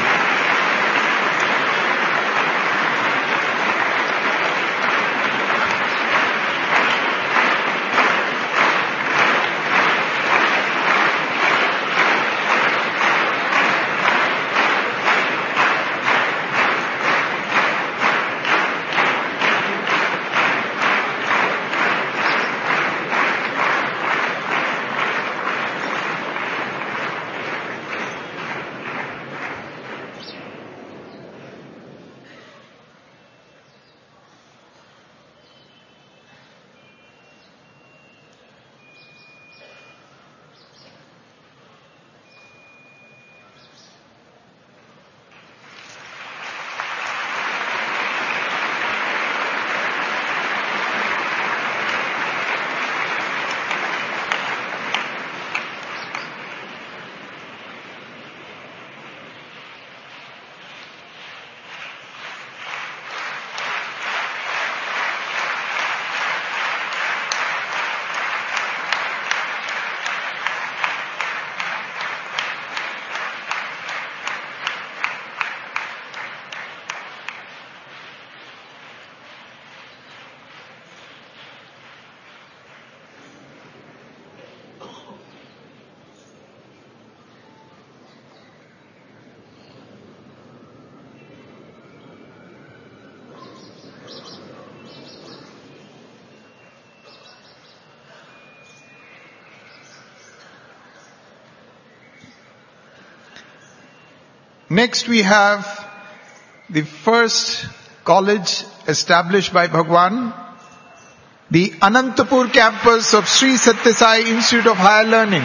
Speaker 1: Next we have the first college established by Bhagwan, the Anantapur campus of Sri Sathya Sai Institute of Higher Learning.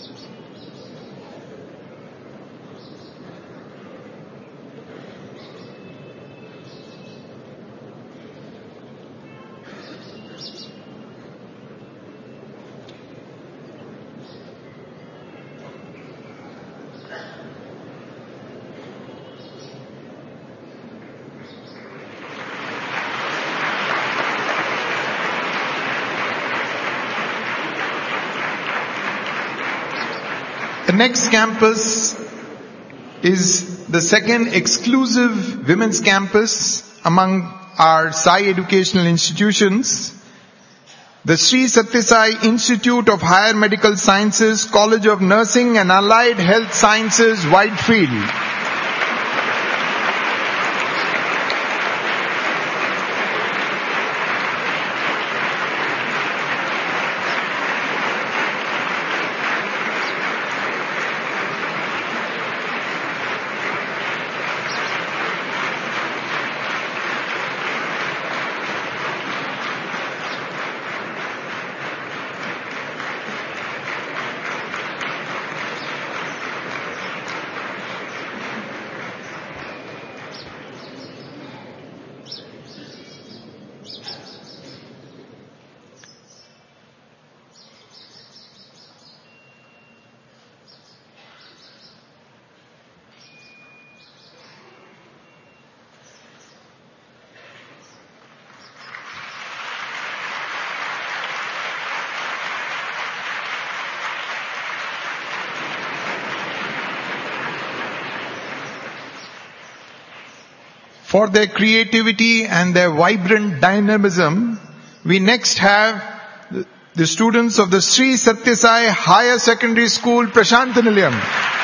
Speaker 1: The next campus is the second exclusive women's campus among our Sai educational institutions. The Sri Satya Sai Institute of Higher Medical Sciences, College of Nursing and Allied Health Sciences, Whitefield. For their creativity and their vibrant dynamism, we next have the students of the Sri Satya Sai Higher Secondary School, Prashantanilayam.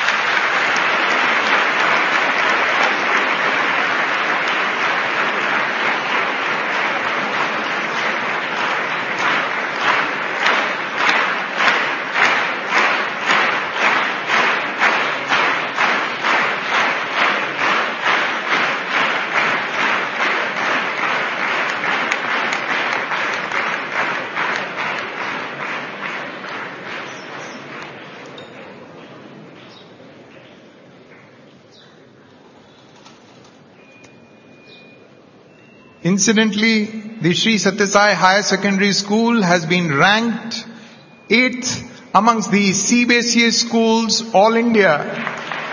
Speaker 1: Incidentally, the Sri Satya Sai Higher Secondary School has been ranked eighth amongst the C B S E schools all India.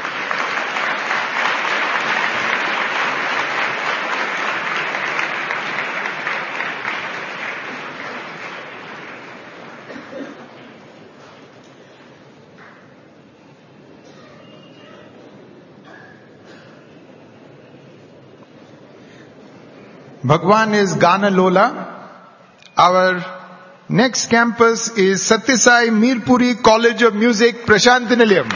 Speaker 1: Bhagwan is Gana Lola. Our next campus is Satya Sai Mirpuri College of Music, Prashantanilayam.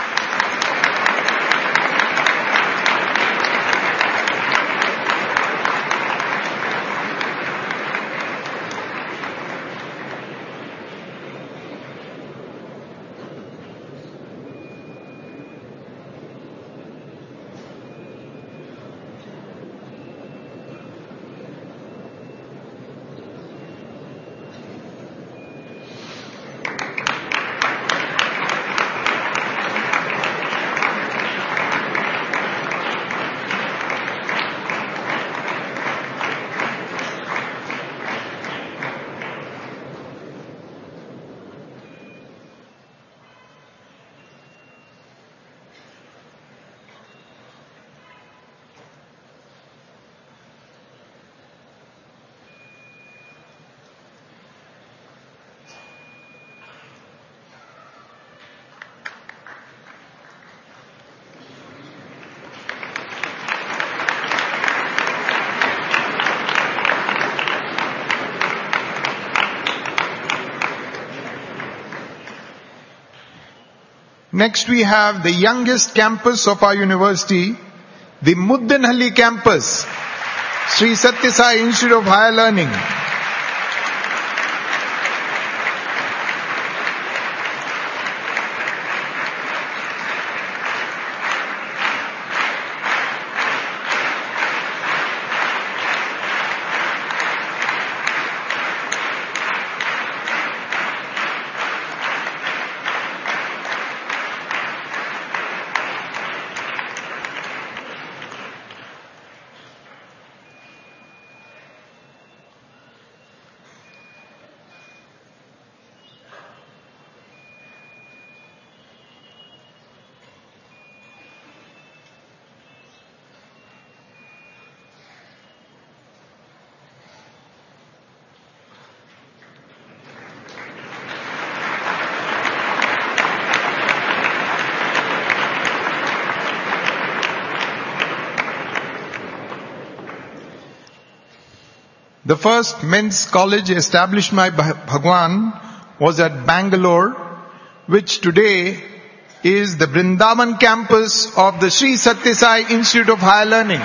Speaker 1: Next we have the youngest campus of our university, the Muddenhalli campus, Sri Satya Sai Institute of Higher Learning. The first men's college established by Bhagwan was at Bangalore, which today is the Vrindavan campus of the Sri Sathya Sai Institute of Higher Learning.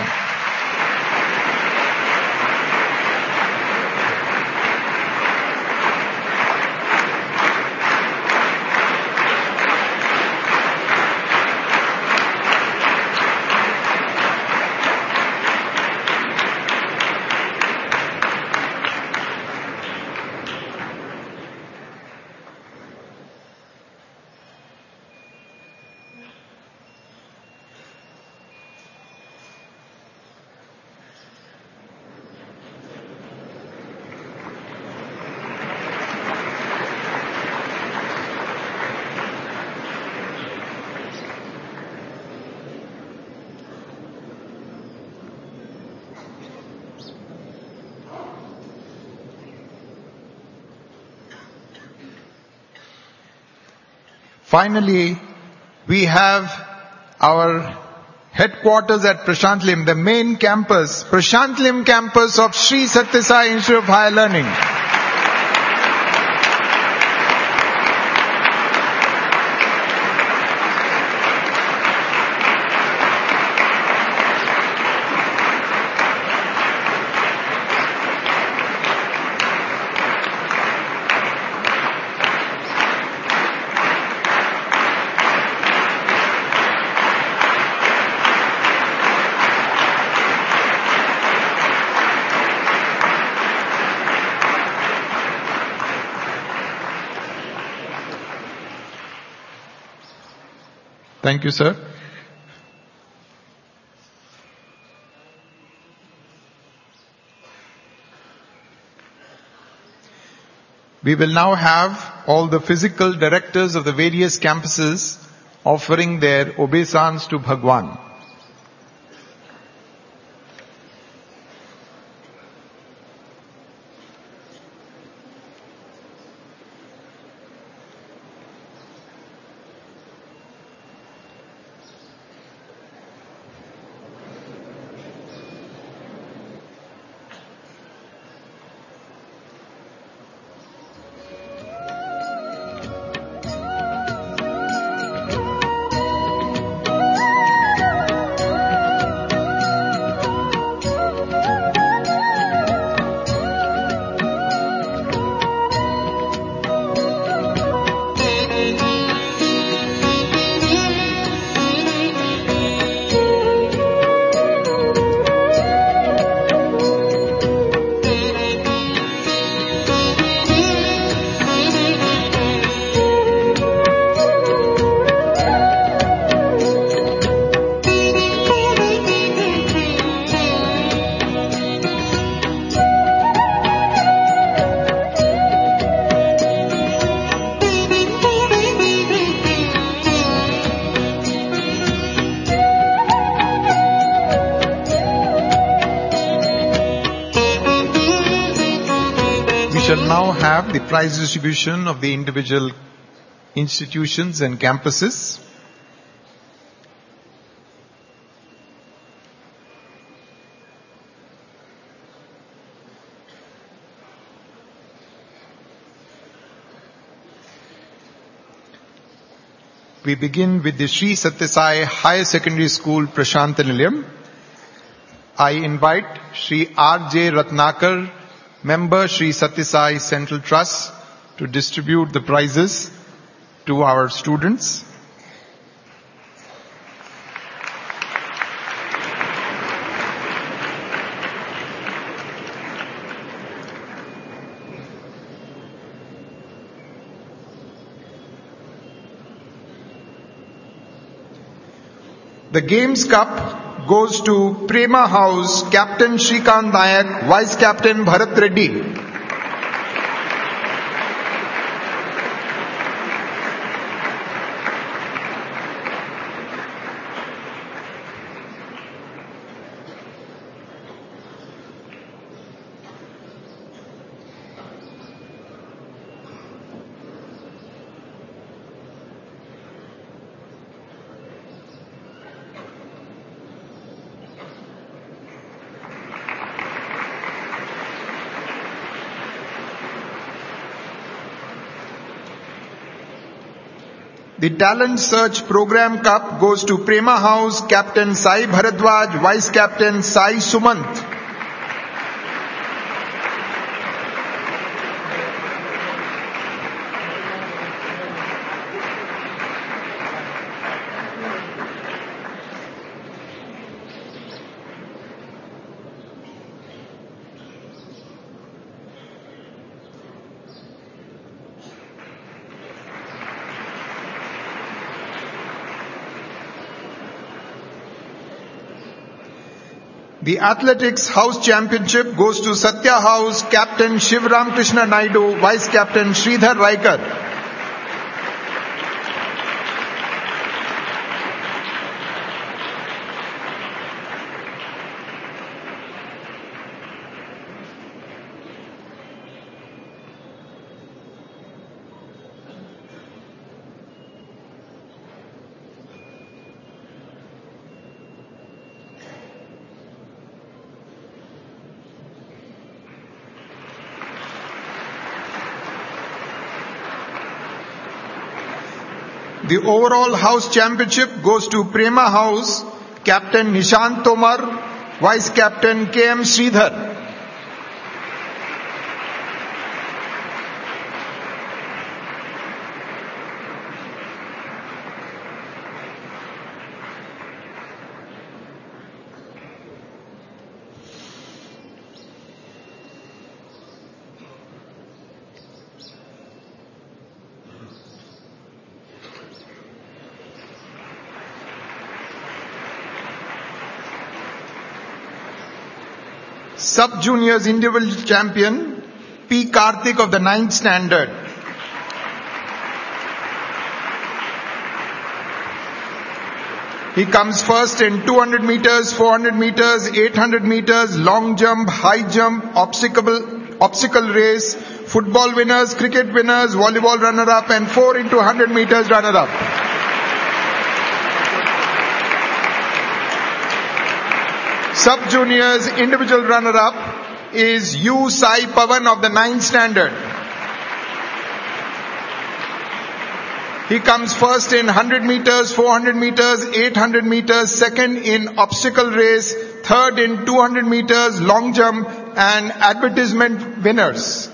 Speaker 1: Finally, we have our headquarters at Prashantlim, the main campus, Prashantlim campus of Sri Sathya Sai Institute of Higher Learning. Thank you, sir. We will now have all the physical directors of the various campuses offering their obeisance to Bhagwan. Shall now have the prize distribution of the individual institutions and campuses. We begin with the Sri Sathya Sai Higher Secondary School, Prashantanilayam. I invite Sri R J Ratnakar, Member Sri Sathya Sai Central Trust, to distribute the prizes to our students. The Games Cup goes to Prema House, Captain Shrikant Nayak, Vice Captain Bharat Reddy. The Talent Search Program Cup goes to Prema House, Captain Sai Bharadwaj, Vice Captain Sai Sumant. The Athletics House Championship goes to Satya House, Captain Shiv Ramkrishna Naidu, Vice Captain Sridhar Raikar. The overall house championship goes to Prema House, Captain Nishant Tomar, Vice Captain K M Sridhar. Sub-Juniors Individual Champion P. Karthik of the ninth Standard. He comes first in two hundred meters, four hundred meters, eight hundred meters, long jump, high jump, obstacle, obstacle race, football winners, cricket winners, volleyball runner-up and four into one hundred meters runner-up. Sub-Juniors individual runner-up is U. Sai Pavan of the ninth Standard. He comes first in one hundred meters, four hundred meters, eight hundred meters, second in obstacle race, third in two hundred meters, long jump and advertisement winners.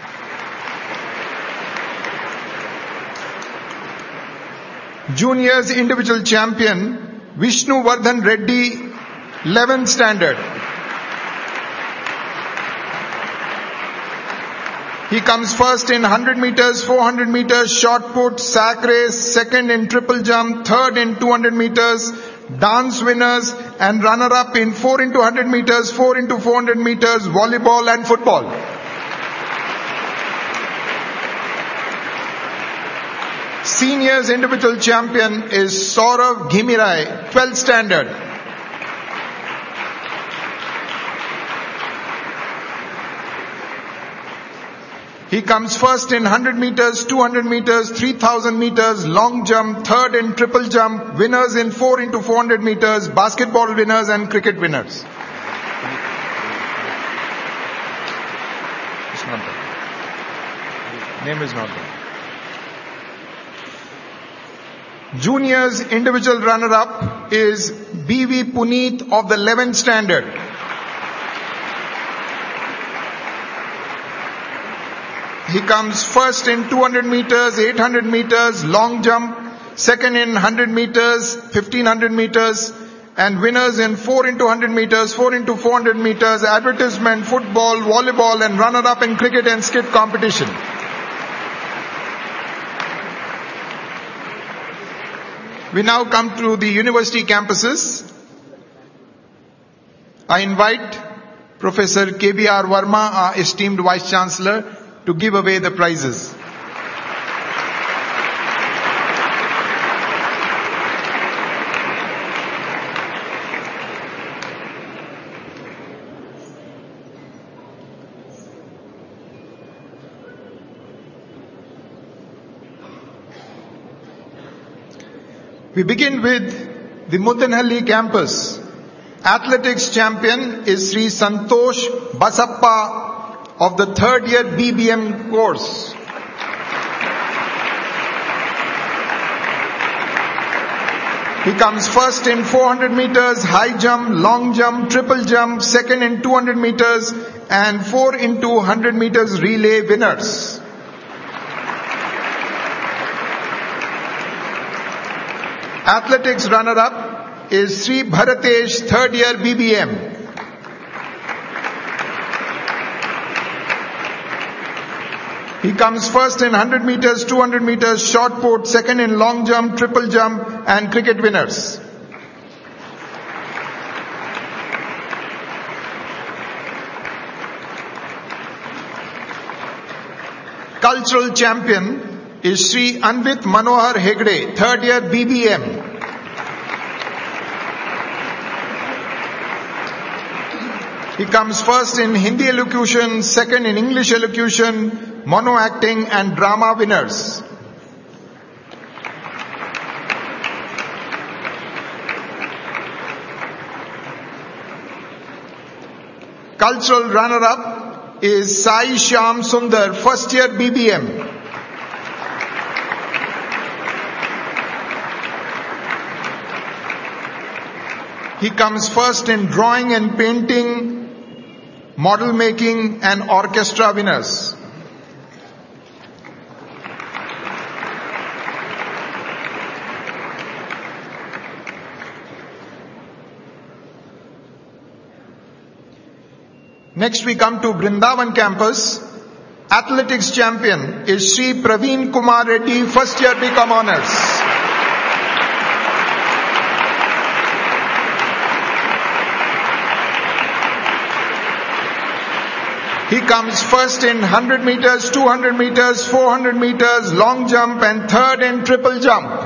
Speaker 1: Juniors individual champion Vishnu Vardhan Reddy, eleventh Standard. He comes first in one hundred meters, four hundred meters, short put, sack race, second in triple jump, third in two hundred meters, dance winners and runner-up in four into one hundred meters, four into four hundred meters, volleyball and football. Seniors individual champion is Saurav Ghimirai, twelfth Standard. He comes first in one hundred meters, two hundred meters, three thousand meters, long jump, third in triple jump, winners in four into four hundred meters, basketball winners and cricket winners. It's not there. Name is not there. Juniors individual runner-up is B V Puneet of the eleventh Standard. He comes first in two hundred meters, eight hundred meters, long jump, second in one hundred meters, fifteen hundred meters, and winners in four into one hundred meters, four into four hundred meters, advertisement, football, volleyball, and runner-up in cricket and skit competition. We now come to the university campuses. I invite Professor K B R Verma, our esteemed Vice Chancellor, to give away the prizes. We begin with the Mudanhalli campus. Athletics champion is Sri Santosh Basappa of the third year B B M course. He comes first in four hundred meters, high jump, long jump, triple jump, second in two hundred meters, and four into one hundred meters relay winners. Athletics runner-up is Sri Bharatesh, third year B B M. He comes first in one hundred meters, two hundred meters, short put, second in long jump, triple jump, and cricket winners. Cultural champion is Sri Anvit Manohar Hegde, third year B B M. He comes first in Hindi elocution, second in English elocution, mono acting and drama winners. Cultural runner-up is Sai Shyam Sundar, first year B B M. He comes first in drawing and painting, model making and orchestra winners. Next we come to Brindavan campus. Athletics champion is Sri Praveen Kumar Reddy, first year B Com Honours. He comes first in one hundred meters, two hundred meters, four hundred meters, long jump and third in triple jump.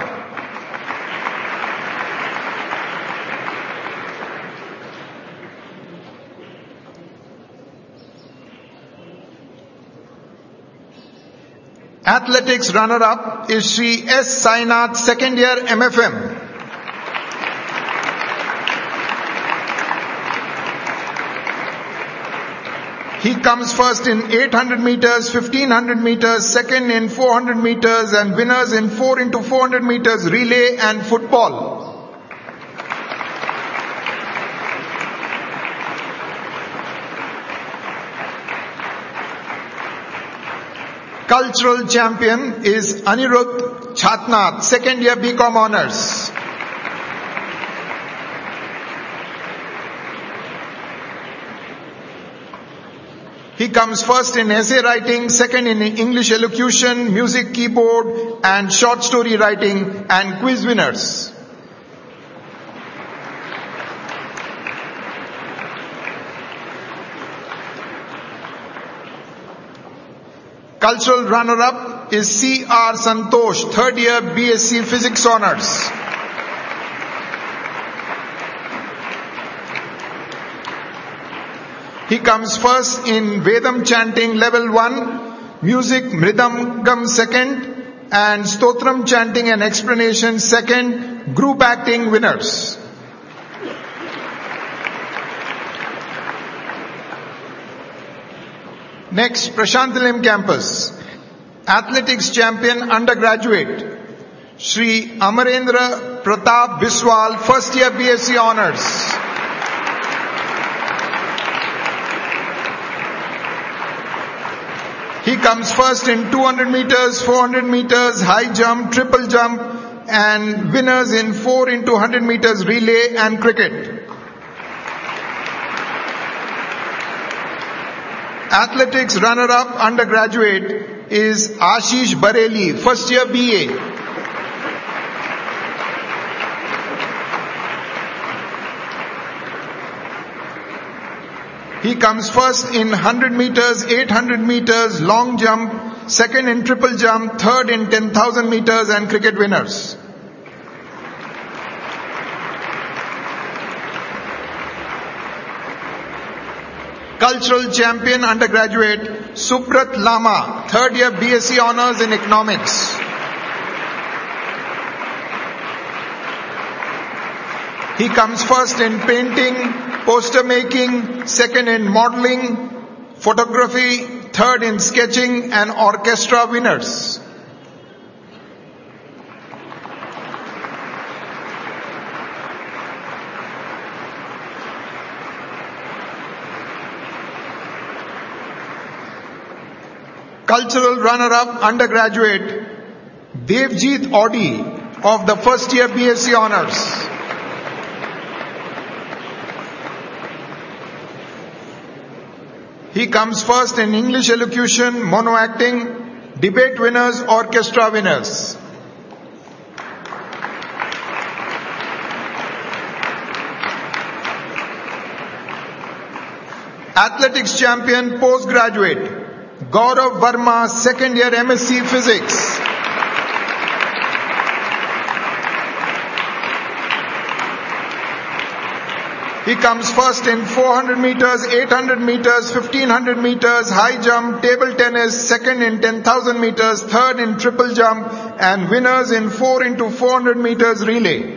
Speaker 1: Athletics runner-up is Sri S. Sainath, second year M F M. He comes first in eight hundred meters, fifteen hundred meters, second in four hundred meters and winners in four into four hundred meters relay and football. Cultural champion is Anirudh Chatnath, second year B Com Honours. He comes first in essay writing, second in English elocution, music keyboard and short story writing and quiz winners. Cultural runner-up is C R Santosh, third year B S c Physics Honours. He comes first in Vedam chanting level one, music Mridangam second, and Stotram chanting and explanation second, group acting winners. Next, Prashantilim campus. Athletics champion undergraduate, Shri Amarendra Pratap Biswal, first year B S c Honours. He comes first in two hundred meters, four hundred meters, high jump, triple jump, and winners in four into one hundred meters relay and cricket. Athletics runner-up undergraduate is Ashish Bareli, first year B A. He comes first in one hundred meters, eight hundred meters, long jump, second in triple jump, third in ten thousand meters and cricket winners. Cultural champion undergraduate Subrat Lama, third year B S c Honours in Economics. He comes first in painting, poster making, second in modeling, photography, third in sketching and orchestra winners. Cultural runner-up undergraduate Devjit Audi of the first year B S c Honours. He comes first in English elocution, mono acting, debate winners, orchestra winners. Athletics champion postgraduate Gaurav Verma, second year M S c Physics. He comes first in four hundred meters, eight hundred meters, fifteen hundred meters, high jump, table tennis, second in ten thousand meters, third in triple jump, and winners in four into four hundred meters relay.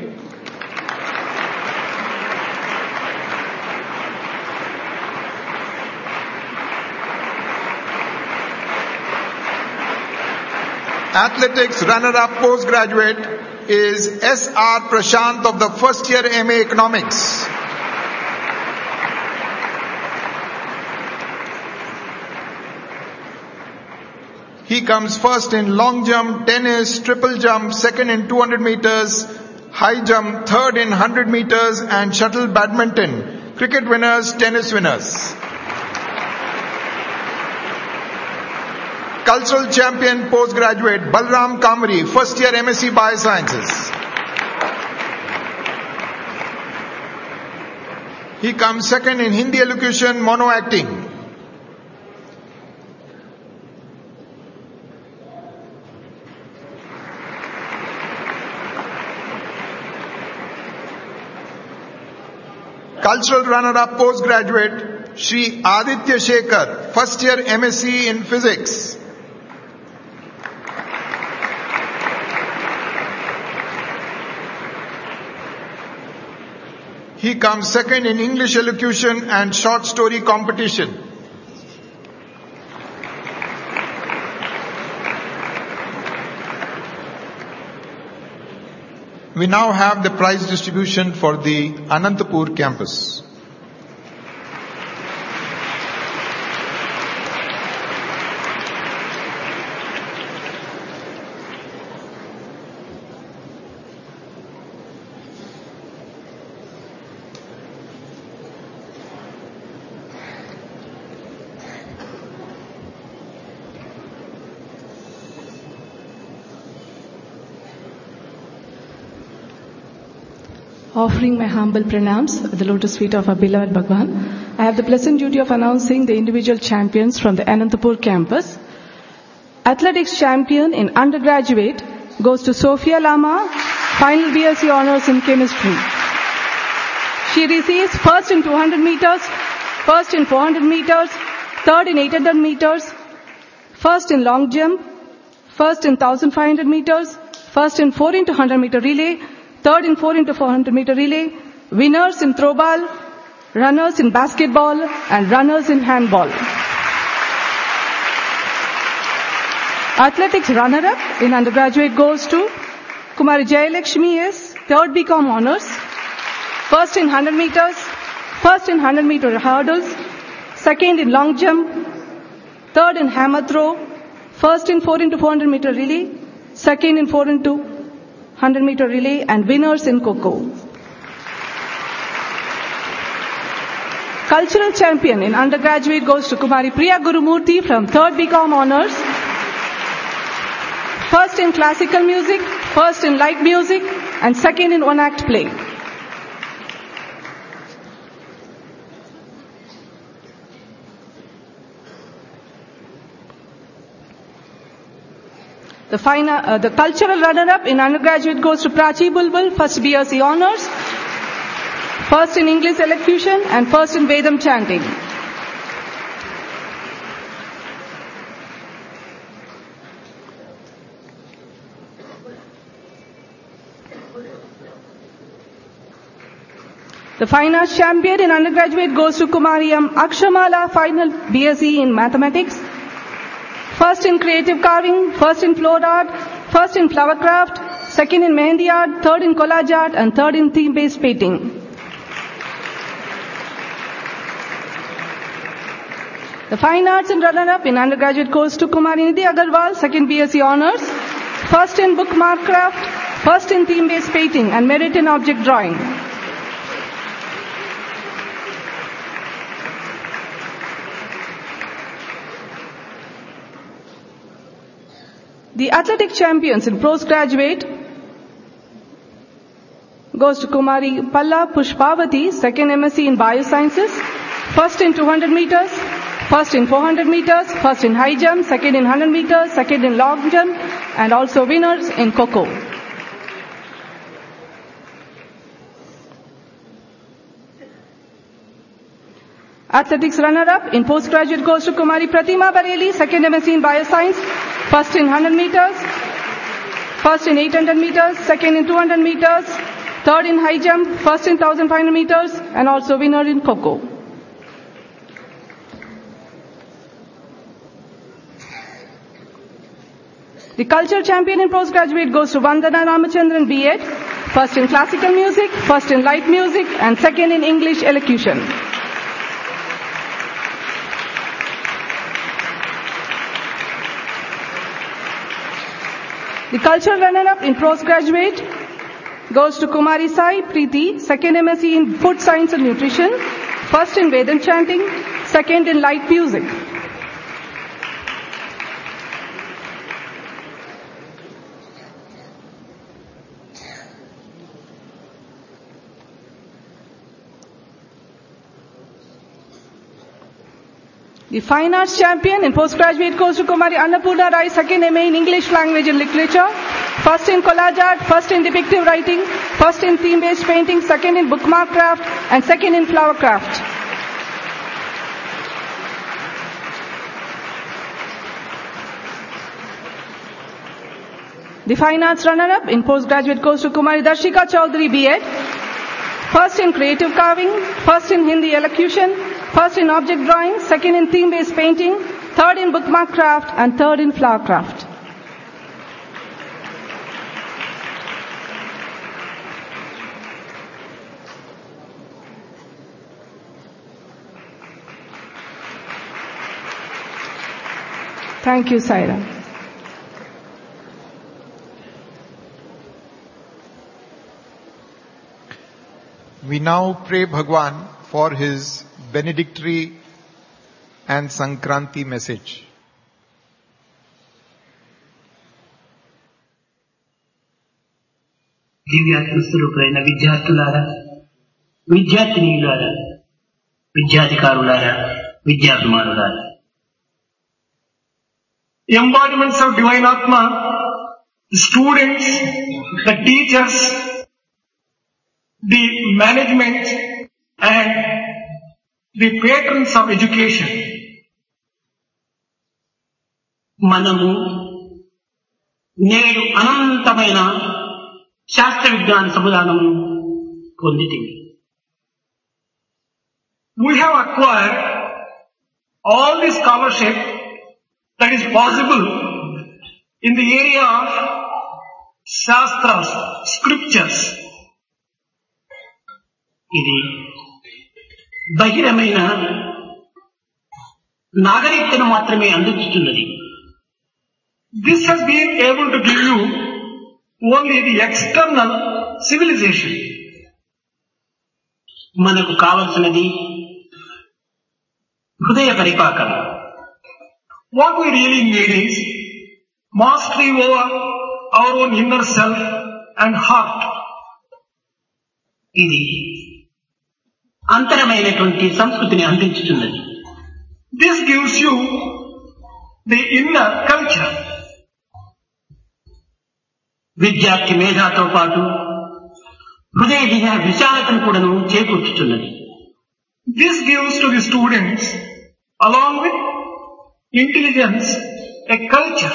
Speaker 1: Athletics runner-up postgraduate is S R Prashant of the first year M A Economics. He comes first in long jump, tennis, triple jump, second in two hundred meters, high jump, third in one hundred meters, and shuttle badminton. Cricket winners, tennis winners. Cultural champion postgraduate Balram Kamri, first year M S c Biosciences. He comes second in Hindi elocution, mono acting. Cultural runner-up postgraduate Shri Aditya Shekhar, first year M S c in Physics. He comes second in English elocution and short story competition. We now have the prize distribution for the Anantapur campus.
Speaker 7: Offering my humble pranams at the lotus feet of our beloved Bhagwan, I have the pleasant duty of announcing the individual champions from the Anantapur campus. Athletics champion in undergraduate goes to Sophia Lama, final B S c Honours in Chemistry. She receives first in two hundred meters, first in four hundred meters, third in eight hundred meters, first in long jump, first in fifteen hundred meters, first in four into one hundred meter relay, third in four into four hundred meter relay, winners in throwball, runners in basketball, and runners in handball. Athletics runner-up in undergraduate goes to Kumari Jayalakshmi S, third B Com Honours, first in one hundred meters, first in one hundred meter hurdles, second in long jump, third in hammer throw, first in four into four hundred meter relay, second in four into one hundred meter relay, and winners in Kho-Kho. Cultural champion in undergraduate goes to Kumari Priya Gurumurthy from third B Com Honours. First in classical music, first in light music, and second in one act play. The, final, uh, the cultural runner-up in undergraduate goes to Prachi Bulbul, first B S c Honours, first in English elocution, and first in Vedam chanting. The fine arts champion in undergraduate goes to Kumari M. Akshamala, final B S c in mathematics. First in creative carving, first in floor art, first in flower craft, second in mehendi art, third in collage art, and third in theme-based painting. The Fine Arts and runner-up in undergraduate goes to Kumari Nidhi Agarwal, second B S c Honours, first in bookmark craft, first in theme-based painting and merit in object drawing. The athletic champions in postgraduate goes to Kumari Palla Pushpavati, second M S c in Biosciences, first in two hundred meters, first in four hundred meters, first in high jump, second in one hundred meters, second in long jump, and also winners in Kho-Kho. Athletics runner-up in postgraduate goes to Kumari Pratima Bareli, second M S c in Bioscience, first in one hundred meters, first in eight hundred meters, second in two hundred meters, third in high jump, first in one thousand five hundred meters, and also winner in Kho-Kho. The culture champion in postgraduate goes to Vandana Ramachandran B Ed, first in classical music, first in light music, and second in English elocution. The cultural runner-up in postgraduate goes to Kumari Sai Preeti, second M S c in food science and nutrition, first in Vedant chanting, second in light music. The Fine Arts champion in postgraduate goes to Kumari Annapurna Rai, second M A in English language and literature, first in collage art, first in depictive writing, first in theme-based painting, second in bookmark craft, and second in flower craft. The Fine Arts runner-up in postgraduate goes to Kumari Darshika Chaudhary B Ed, first in creative carving, first in Hindi elocution, first in object drawing, second in theme-based painting, third in bookmark craft, and third in flower craft. Thank you, Saira.
Speaker 1: We now pray Bhagwan for his benedictory and Sankranti message.
Speaker 8: దివ్యాత్మస్వరూపులైన విద్యార్థులారా, విద్యార్థినీయులారా, విద్యాధికారులారా, విద్యాభిమానులారా, embodiments of divine Atma, the students, the teachers, the management and the patrons of education. మనము నేడు అనంతమైన శాస్త్ర విజ్ఞాన సముదానము పొందితిమి. We have acquired all the scholarship that is possible in the area of shastras, scriptures. ఇది బహిరమైన నాగరికతను మాత్రమే అందించుతున్నది. This has been able to give you only the external civilization. మనకు కావలసినది హృదయ పరిపాకం. What we really need is mastery over our own inner self and heart. ఇది అంతరమైనటువంటి సంస్కృతిని అందించుతున్నది. This gives you the inner culture. విద్యార్థి మేధాతో పాటు హృదయ విశాలతను కూడాను చేకూర్చుతున్నది. This gives to the students, along with intelligence, a culture.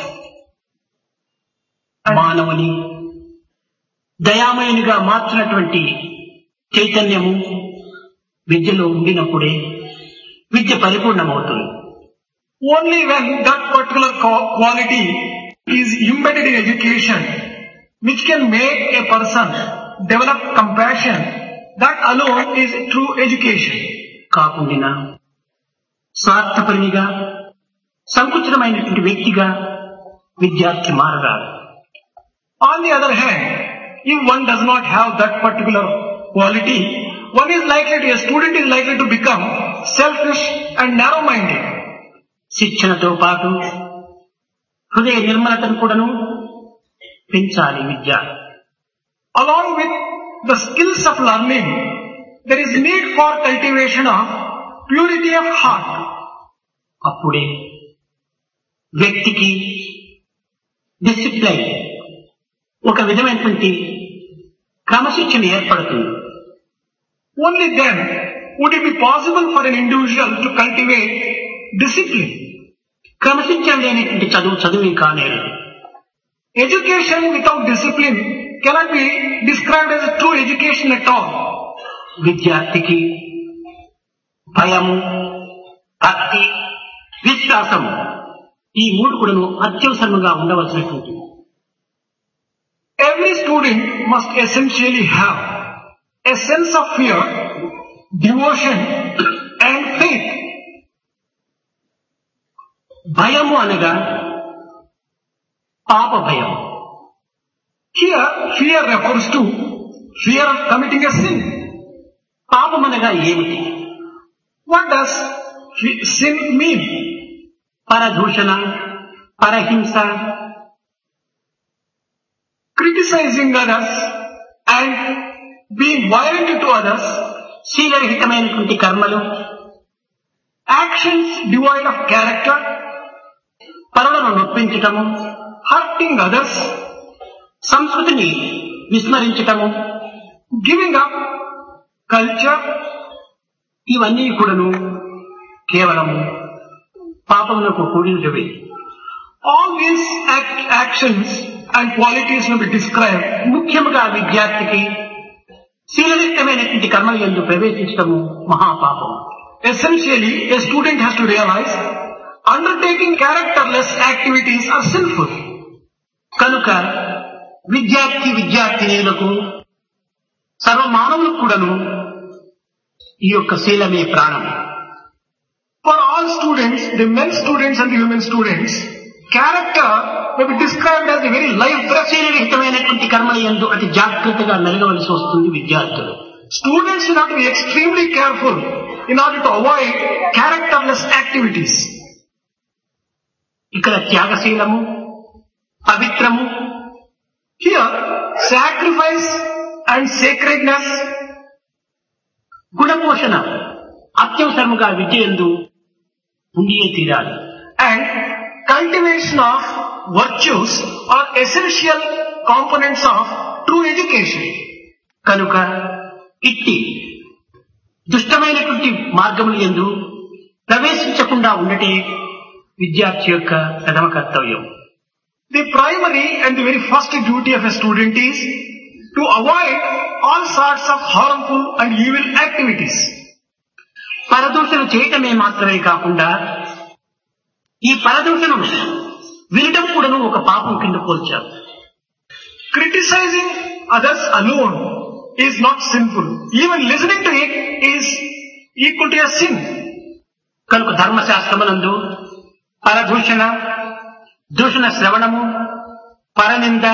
Speaker 8: మానవుని దయామయునిగా మార్చినటువంటి చైతన్యము విద్యలో ఉండినప్పుడే విద్య పరిపూర్ణమవుతుంది. Only when that particular quality is embedded in education, which can make a person develop compassion, that alone is true education. కాకుండా స్వార్థపరునిగా సంకుచితమైనటువంటి వ్యక్తిగా విద్యార్థి మారరాదు. On the other hand, if one does not have that particular quality, one is likely to, a student is likely to become selfish and narrow-minded. శిక్షణతో పాటు హృదయ నిర్మలతను కూడాను పెంచాలి విద్య. Along with the skills of learning, there is need for cultivation of purity of heart. అప్పుడే వ్యక్తికి discipline, ఒక విధమైనటువంటి క్రమశిక్షణ ఏర్పడుతుంది. Only then would it be possible for an individual to cultivate discipline. క్రమశిక్షణ లేనటువంటి చదువు చదువు కానేరు. Education without discipline cannot be described as a true education at all. విద్యార్థికి భయము, భక్తి, విశ్వాసము ఈ మూడు కూడాను అత్యవసరంగా ఉండవలసినటువంటి. Every student must essentially have a sense of fear, devotion and faith. భయము అనగా పాప భయం. Here fear refers to fear of committing a sin. పాపం అనగా ఏమిటి? What does sin mean? పరదూషణ, పరహింస, criticizing others and being violent to others, శీలరహితమైనటువంటి కర్మలు, actions devoid of character, పరులను నొప్పించటము, hurting others, సంస్కృతిని విస్మరించటము, giving up culture, ఇవన్నీ కూడాను కేవలము పాపములకు కూడినవి. All these act, actions and qualities will be described. ముఖ్యముగా విద్యార్థికి శీలయుక్తమైనటువంటి కర్మలు యందు ప్రవేశించటము మహాపాపం. Essentially, a student has to realize undertaking characterless activities are sinful. కనుక విద్యార్థి విద్యార్థినులకు సర్వమానవులకు కూడాను ఈ యొక్క శీలమే ప్రాణం. For all students, the men students and the women students, character may be described as the very life. శీలయుక్తమైనటువంటి కర్మల యందు అతి జాగ్రత్తగా మెలగవలసి వస్తుంది విద్యార్థులు. Students should have to be extremely careful in order to avoid characterless activities. ఇక్కడ త్యాగశీలము, పవిత్రము, here sacrifice and sacredness, గుణపోషణ అత్యవసరముగా విద్యందు ఉండియే తీరాలి. And cultivation of virtues are essential components of true education. కనుక ఇట్టి దుష్టమైనటువంటి మార్గముల యందు ప్రవేశించకుండా ఉండటే విద్యార్థి యొక్క ప్రథమ కర్తవ్యం. The primary and the very first duty of a student is to avoid all sorts of harmful and evil activities. పరదూషణ చేయటమే మాత్రమే కాకుండా ఈ పరదూషణం వినటం కూడాను ఒక పాపం కింద పోల్చారు. Criticizing others alone is not sinful. Even listening to it is equal to a sin. కనుక ధర్మశాస్త్రమునందు పరదూషణ, దూషణ శ్రవణము, పరనింద,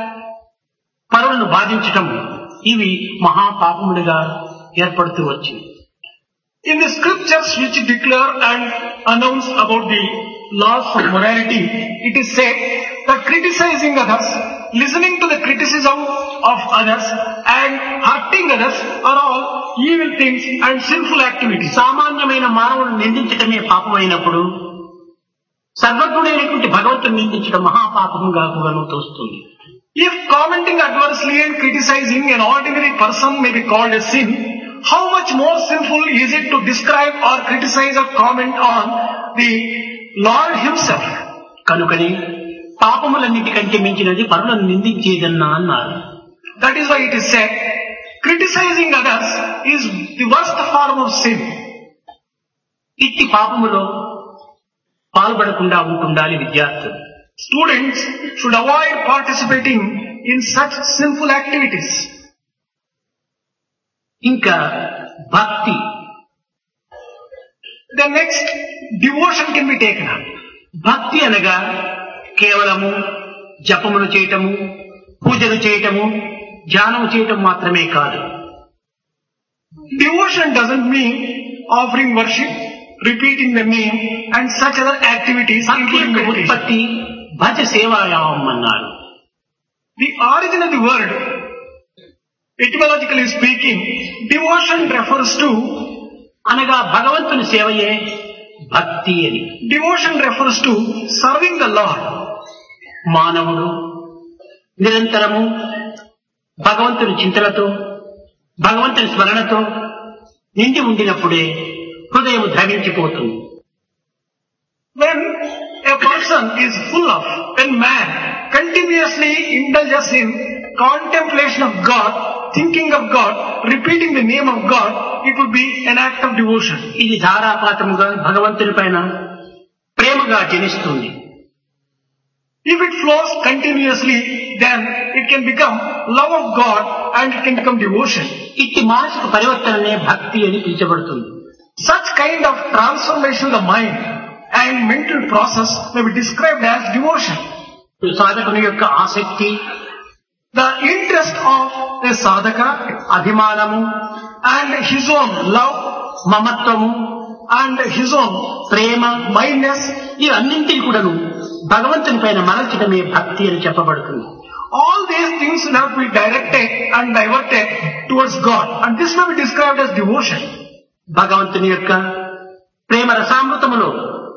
Speaker 8: పరులను బాధించటము ఇవి మహాపాపములుగా ఏర్పడుతూ వచ్చింది. In the scriptures which declare and announce about the laws of morality, it is said that criticizing others, listening to the criticism of others and hurting others are all evil things and sinful activities. సామాన్యమైన మానవులను నిందించటమే పాపమైనప్పుడు సర్వజ్ఞుడైనటువంటి భగవంతుని నిందించడం మహాపాపంగా కూడా తోస్తుంది. If commenting adversely and criticizing an ordinary person may be called a sin, how much more sinful is it to describe or criticize or comment on the Lord himself? కనుకని పాపములన్నిటికంటే మించినది పరులను నిందించేదన్నా అన్నారు. That is why it is said, criticizing others is the worst form of sin. ఇట్టి పాపములో పాల్పడకుండా ఉంటుండాలి విద్యార్థులు. Students should avoid participating in such sinful activities. ఇంకా భక్తి, The next, devotion can be taken up.
Speaker 9: భక్తి అనగా కేవలము జపములు చేయటము, పూజలు చేయటము, ధ్యానము చేయటం మాత్రమే కాదు.
Speaker 8: Devotion doesn't mean offering worship, repeating the name and such other activities
Speaker 9: భక్తి
Speaker 8: including
Speaker 9: యొక్క
Speaker 8: meditation.
Speaker 9: ఉత్పత్తి భజ సేవాయామం అన్నారు.
Speaker 8: The origin of the word, etymologically speaking, devotion refers to,
Speaker 9: అనగా భగవంతుని సేవయే భక్తి అని.
Speaker 8: devotion refers to serving the Lord.
Speaker 9: మానవుడు నిరంతరము భగవంతుని చింతనతో, భగవంతుని స్మరణతో నిండి ఉండినప్పుడే హృదయం ధరించిపోతుంది.
Speaker 8: When a person is full of, when man continuously indulges in contemplation of God, thinking of God, repeating the name of God, it would be an act of devotion.
Speaker 9: ఇది ధారాపాతముగా భగవంతుని పైన ప్రేమగా జనిస్తుంది.
Speaker 8: If it flows continuously, then it can become love of God and it can become devotion.
Speaker 9: ఇట్టి మానసిక పరివర్తననే భక్తి అని పిలుచబడుతుంది.
Speaker 8: Such kind of transformation of the mind and mental process may be described as devotion.
Speaker 9: సాధకుని యొక్క ఆసక్తి,
Speaker 8: The interest of a sadhaka,
Speaker 9: అభిమానము,
Speaker 8: and his own love
Speaker 9: మమత్వము,
Speaker 8: and his own
Speaker 9: Prema,
Speaker 8: mindness,
Speaker 9: ఇవన్నింటినీ కూడాను భగవంతుని పైన మరల్చడమే భక్తి అని చెప్పబడుతుంది.
Speaker 8: all these things will have to be directed and diverted towards God, and this may be described as devotion.
Speaker 9: భగవంతుని యొక్క ప్రేమ రసామృతములో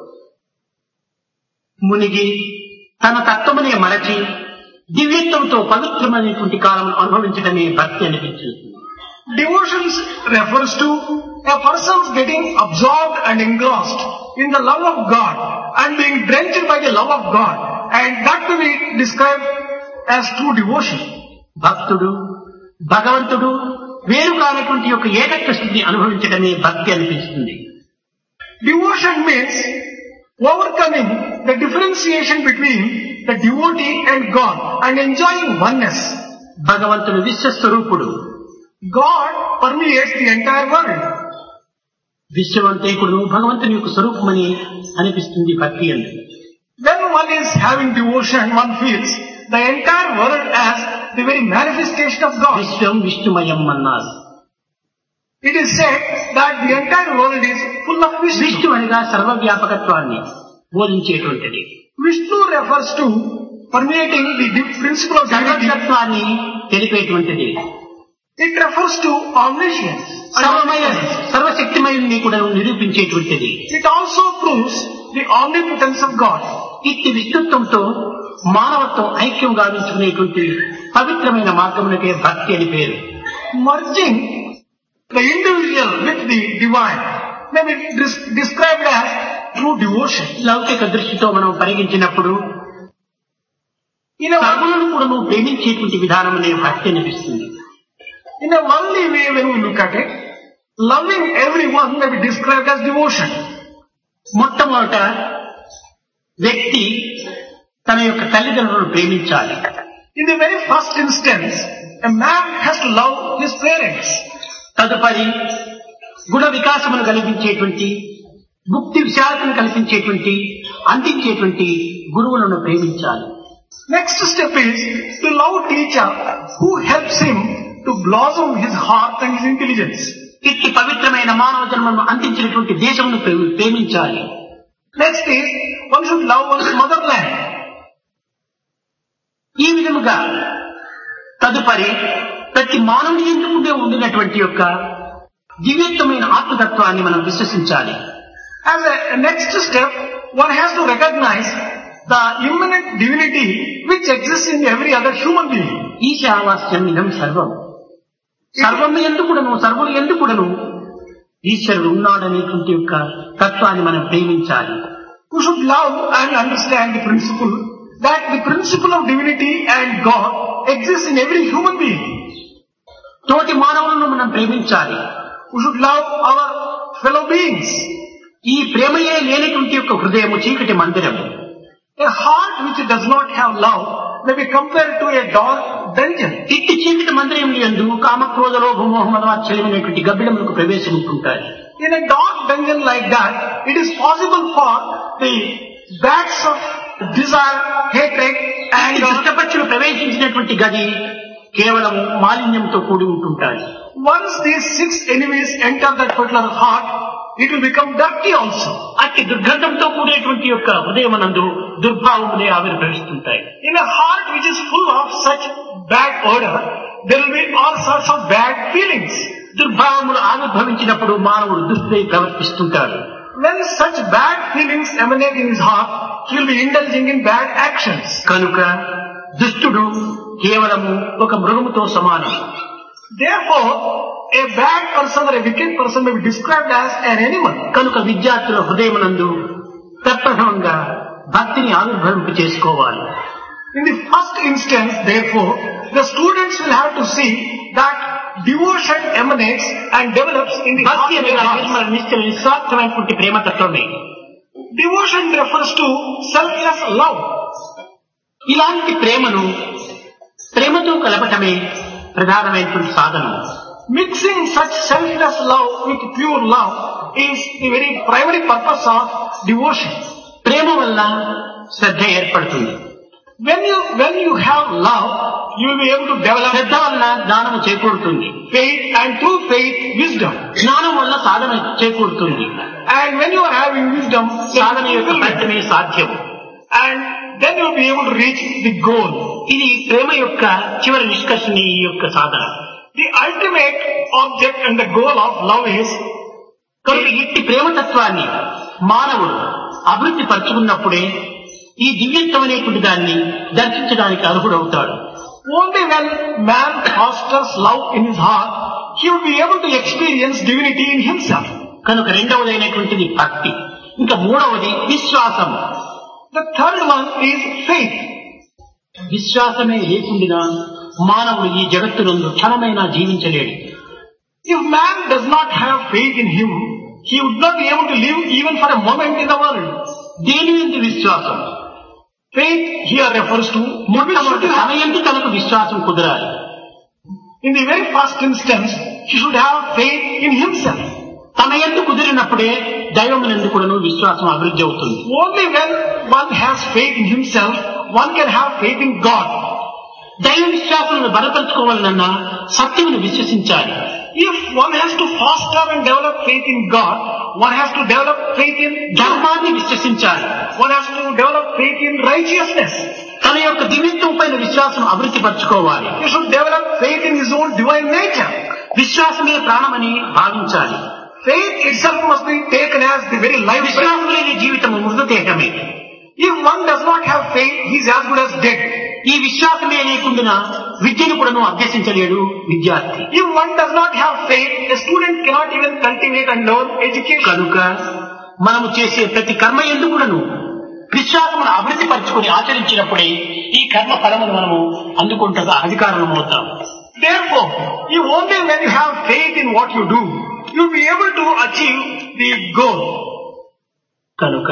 Speaker 9: మునిగి తన తత్వమునే మరచి దివ్యత్వంతో పవిత్రమైనటువంటి కాలం అనుభవించడమే భక్తి అనిపించింది.
Speaker 8: Devotion refers to a person's getting absorbed and engrossed in the love of God and being drenched by the love of God, and that will be described as true devotion.
Speaker 9: భక్తుడు భగవంతుడు వేరు కానటువంటి యొక్క ఏకత్వ స్థితిని అనుభవించడమే భక్తి అనిపిస్తుంది.
Speaker 8: Devotion means overcoming the differentiation between the devotee and God and enjoying oneness.
Speaker 9: భగవంతుడు విశ్వస్వరూపుడు.
Speaker 8: God permeates the entire world.
Speaker 9: విశ్వవంతేకుడు భగవంతుని యొక్క స్వరూపమని అనిపిస్తుంది భక్తి అని.
Speaker 8: When one is having devotion, one feels the entire world as the very manifestation of God.
Speaker 9: విశ్వం విష్ణుమయం అన్నారు.
Speaker 8: It is said that the entire world is full of Vishnu.
Speaker 9: Vishnu అనగా సర్వవ్యాపకత్వాన్ని బోధించేటువంటిది.
Speaker 8: Vishnu refers to permeating the deep principle of divinity.
Speaker 9: సర్వతత్వాన్ని తెలిపేటువంటిది.
Speaker 8: It refers to omniscience.
Speaker 9: సర్వమయ సర్వశక్తిమయుని కూడా నిరూపించేటువంటిది.
Speaker 8: It also proves the omnipotence of God.
Speaker 9: ఇట్టి విష్ణుత్వంతో మానవత్వం ఐక్యం గావించుకునేటువంటి పవిత్రమైన మార్గమునకే భక్తి అని పేరు.
Speaker 8: Merging the individual with the divine may be described as true devotion.
Speaker 9: లౌకిక దృష్టితో మనం పరిగణించినప్పుడు సర్వులను కూడా నువ్వు ప్రేమించేటువంటి విధానం అనే భక్తి అనిపిస్తుంది.
Speaker 8: In a worldly way, when we look at it, loving everyone may be described as devotion.
Speaker 9: మొట్టమొదట వ్యక్తి తన యొక్క తల్లిదండ్రులను ప్రేమించాలి.
Speaker 8: In the very first instance, a man has to love his parents.
Speaker 9: తదుపరి గుణ వికాసమును కల్పించేటువంటి, ముక్తి విశాలతను కల్పించేటువంటి, అందించేటువంటి గురువులను ప్రేమించాలి.
Speaker 8: Next step is to love teacher who helps him to blossom his heart and his intelligence.
Speaker 9: ఇట్టి పవిత్రమైన మానవ జన్మను అందించినటువంటి దేశమును ప్రేమించాలి.
Speaker 8: Next is one should love one's motherland.
Speaker 9: ఈ విధముగా తదుపరి ప్రతి మానవుని ఎందుకుండే ఉండినటువంటి యొక్క దివ్యత్వమైన ఆత్మతత్వాన్ని మనం విశ్వసించాలి.
Speaker 8: As a next step, one has to recognize the immanent divinity which exists in every other human being.
Speaker 9: ఈశావాస్యం ఇదం సర్వం. సర్వం ఎందుకుడను సర్వులు ఎందుకుడను ఈశ్వరుడు ఉన్నాడనేటువంటి యొక్క తత్వాన్ని మనం ప్రేమించాలి.
Speaker 8: We should love and understand the principle that the principle of divinity and God exists in every human being.
Speaker 9: తోటి మానవులను మనం ప్రేమించాలి.
Speaker 8: We should love our fellow beings.
Speaker 9: ఈ ప్రేమయే లేనటువంటి యొక్క హృదయము చీకటి మందిరము.
Speaker 8: A heart which does not have love may be compared to a dark dungeon.
Speaker 9: ఇట్టి చీకటి మందిరం యందు కామక్రోధ లోభమోహ మదమాత్సర్యమైనటువంటి గబ్బిడములకు ప్రవేశం ఉంటుంటాయి.
Speaker 8: In a dark dungeon like that, it is possible for the bats of desire, hatred, and
Speaker 9: దుష్టపక్షులు ప్రవేశించినటువంటి గది కేవలం మాలిన్యంతో కూడి ఉంటుంటాయి.
Speaker 8: Once these six enemies enter that particular heart, it will become dirty also.
Speaker 9: అట్టి దుర్గంధంతో కూడేటువంటి యొక్క హృదయమనందు దుర్భావములే ఆవిర్భవిస్తుంటాయి.
Speaker 8: In a heart which is full of such bad odor, there will be all sorts of bad feelings.
Speaker 9: దుర్భావములు ఆవిర్భవించినప్పుడు మానవుడు దుష్టుడై ప్రవర్తిస్తుంటాడు.
Speaker 8: When such bad feelings emanate in his heart, he will be indulging in bad actions.
Speaker 9: కనుక దుష్టుడు కేవలము ఒక మృగముతో సమానం.
Speaker 8: Therefore, a bad person or a wicked person may be described as an animal.
Speaker 9: కనుక విద్యార్థుల హృదయమునందు ప్రప్రథమంగా భక్తిని ఆవిర్భవింప చేసుకోవాలి.
Speaker 8: In the first instance, therefore, the students will have to see that devotion emanates and develops in the
Speaker 9: భక్తి
Speaker 8: heart of
Speaker 9: అనగా
Speaker 8: the heart.
Speaker 9: Nischala నిస్వార్థమైనటువంటి ప్రేమతత్వమే.
Speaker 8: Devotion refers to selfless love.
Speaker 9: ఇలాంటి ప్రేమను ప్రేమతో కలపటమే ప్రధానమైనటువంటి సాధనం.
Speaker 8: Mixing such selfless love with pure love is the very primary purpose of devotion.
Speaker 9: ప్రేమ వల్ల శ్రద్ధ ఏర్పడుతుంది.
Speaker 8: When you, when you have love, you will be able to develop
Speaker 9: శ్రద్ధ వల్ల జ్ఞానము చేకూరుతుంది.
Speaker 8: faith, and through faith, wisdom.
Speaker 9: జ్ఞానం వల్ల సాధన చేకూరుతుంది.
Speaker 8: And when you are having wisdom,
Speaker 9: సాధన యొక్క ఫలితమే సాధ్యము.
Speaker 8: and then you will be able to reach the goal.
Speaker 9: ఇది ప్రేమ యొక్క చివరి నిష్కర్షణ ఈ యొక్క సాధన.
Speaker 8: The ultimate object and the goal of love is,
Speaker 9: కనుక ఇట్టి ప్రేమతత్వాన్ని మానవుడు అభివృద్ధి పరుచుకున్నప్పుడే ఈ దివ్యత్వం అనేటువంటి దాన్ని దర్శించడానికి అర్హుడవుతాడు.
Speaker 8: only when man fosters love in his heart, he will be able to experience divinity in himself.
Speaker 9: కనుక రెండవదైనటువంటిది భక్తి, ఇంకా మూడవది విశ్వాసం.
Speaker 8: The third one is faith.
Speaker 9: విశ్వాసమే లేకుండా మానవుడు ఈ జగత్తునందు క్షణమైనా జీవించలేడు.
Speaker 8: If man does not have faith in him, he would not be able to live even for a moment in the world.
Speaker 9: దేని యందు విశ్వాసం?
Speaker 8: Faith here refers to
Speaker 9: మొట్టమొదటి తన యందు తనకు విశ్వాసం కుదరాలి.
Speaker 8: in the very first instance, he should have faith in himself.
Speaker 9: తన యందు కుదిరినప్పుడే దైవమునందు కూడాను విశ్వాసం అభివృద్ధి అవుతుంది.
Speaker 8: Only when one has faith in himself, one can have faith in God.
Speaker 9: దైవ విశ్వాసాలను బలపరుచుకోవాలన్నా సత్యమును విశ్వసించాలి.
Speaker 8: If one has to foster and develop faith in God, one has to develop faith in
Speaker 9: ధర్మాన్ని విశ్వసించాలి.
Speaker 8: one has to develop faith in righteousness.
Speaker 9: తన యొక్క దివ్యత్వం పైన విశ్వాసం అభివృద్ధి పరచుకోవాలి.
Speaker 8: He should develop faith in his own divine nature.
Speaker 9: విశ్వాసమే ప్రాణమని భావించాలి.
Speaker 8: Faith itself must be taken as the very life.
Speaker 9: విశ్వాసం లేని జీవితం మృతదేహమే.
Speaker 8: If one does not have faith, he is as good as dead.
Speaker 9: ఈ విశ్వాసమే లేకుండా విద్యను కూడాను అభ్యసించలేడు విద్యార్థి.
Speaker 8: If one does not have faith, a student cannot even cultivate and learn education.
Speaker 9: కనుక మనము చేసే ప్రతి కర్మ యందు కూడాను విశ్వాసమును అభివృద్ధి పరచుకొని ఆచరించినప్పుడే ఈ కర్మ ఫలమును మనము అందుకుంటగా అధికారం అవుతాం.
Speaker 8: Therefore, if only when you have faith in what you do, you will be able to achieve the goal.
Speaker 9: కనుక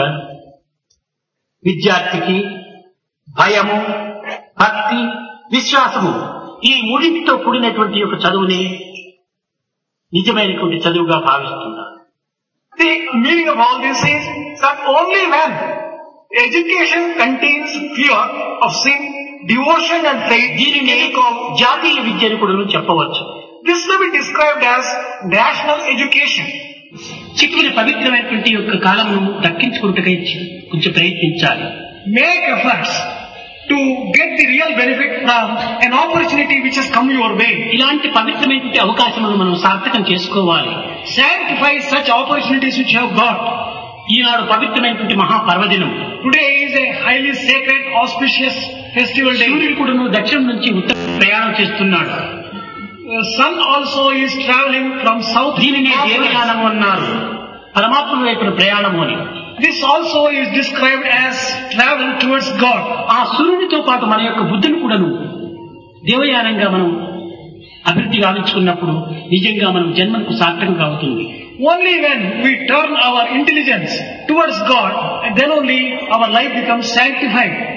Speaker 9: విద్యార్థికి భయము, భక్తి, విశ్వాసము ఈ మూడింటితో కూడినటువంటి యొక్క చదువుని నిజమైనటువంటి చదువుగా భావిస్తున్నారు.
Speaker 8: The meaning of all this is that only when education contains fear of sin, devotion and faith,
Speaker 9: దీనిని జాతీయ విద్యను కూడా చెప్పవచ్చు.
Speaker 8: this may be described as national education.
Speaker 9: చిక్కిన పవిత్రమైనటువంటి యొక్క కాలమును దక్కించుకుంటకై కొంచెం ప్రయత్నించాలి.
Speaker 8: Make efforts to get the real benefit from an opportunity which has come your way.
Speaker 9: ఇలాంటి పవిత్రమైనటువంటి అవకాశములను మనం సార్థకం చేసుకోవాలి.
Speaker 8: Sanctify such opportunities which you have got.
Speaker 9: ఈనాడు పవిత్రమైనటువంటి మహాపర్వదినం.
Speaker 8: Today is a highly sacred, auspicious festival day.
Speaker 9: సూర్యుడు కూడాను దక్షిణం నుంచి ఉత్తరం ప్రయాణం చేస్తున్నాడు.
Speaker 8: The sun also is traveling from south.
Speaker 9: దీనిని దేవయానము అన్నారు, పరమాత్మ వైపు ప్రయాణము అని.
Speaker 8: This also is described as travel towards God.
Speaker 9: ఆ సూర్యునితో పాటు మన యొక్క బుద్ధిని కూడాను దేవయానంగా మనం అభివృద్ధి గావించుకున్నప్పుడు నిజంగా మనం జన్మకు సార్థకంగా అవుతుంది.
Speaker 8: Only when we turn our intelligence towards God, then only our life becomes sanctified.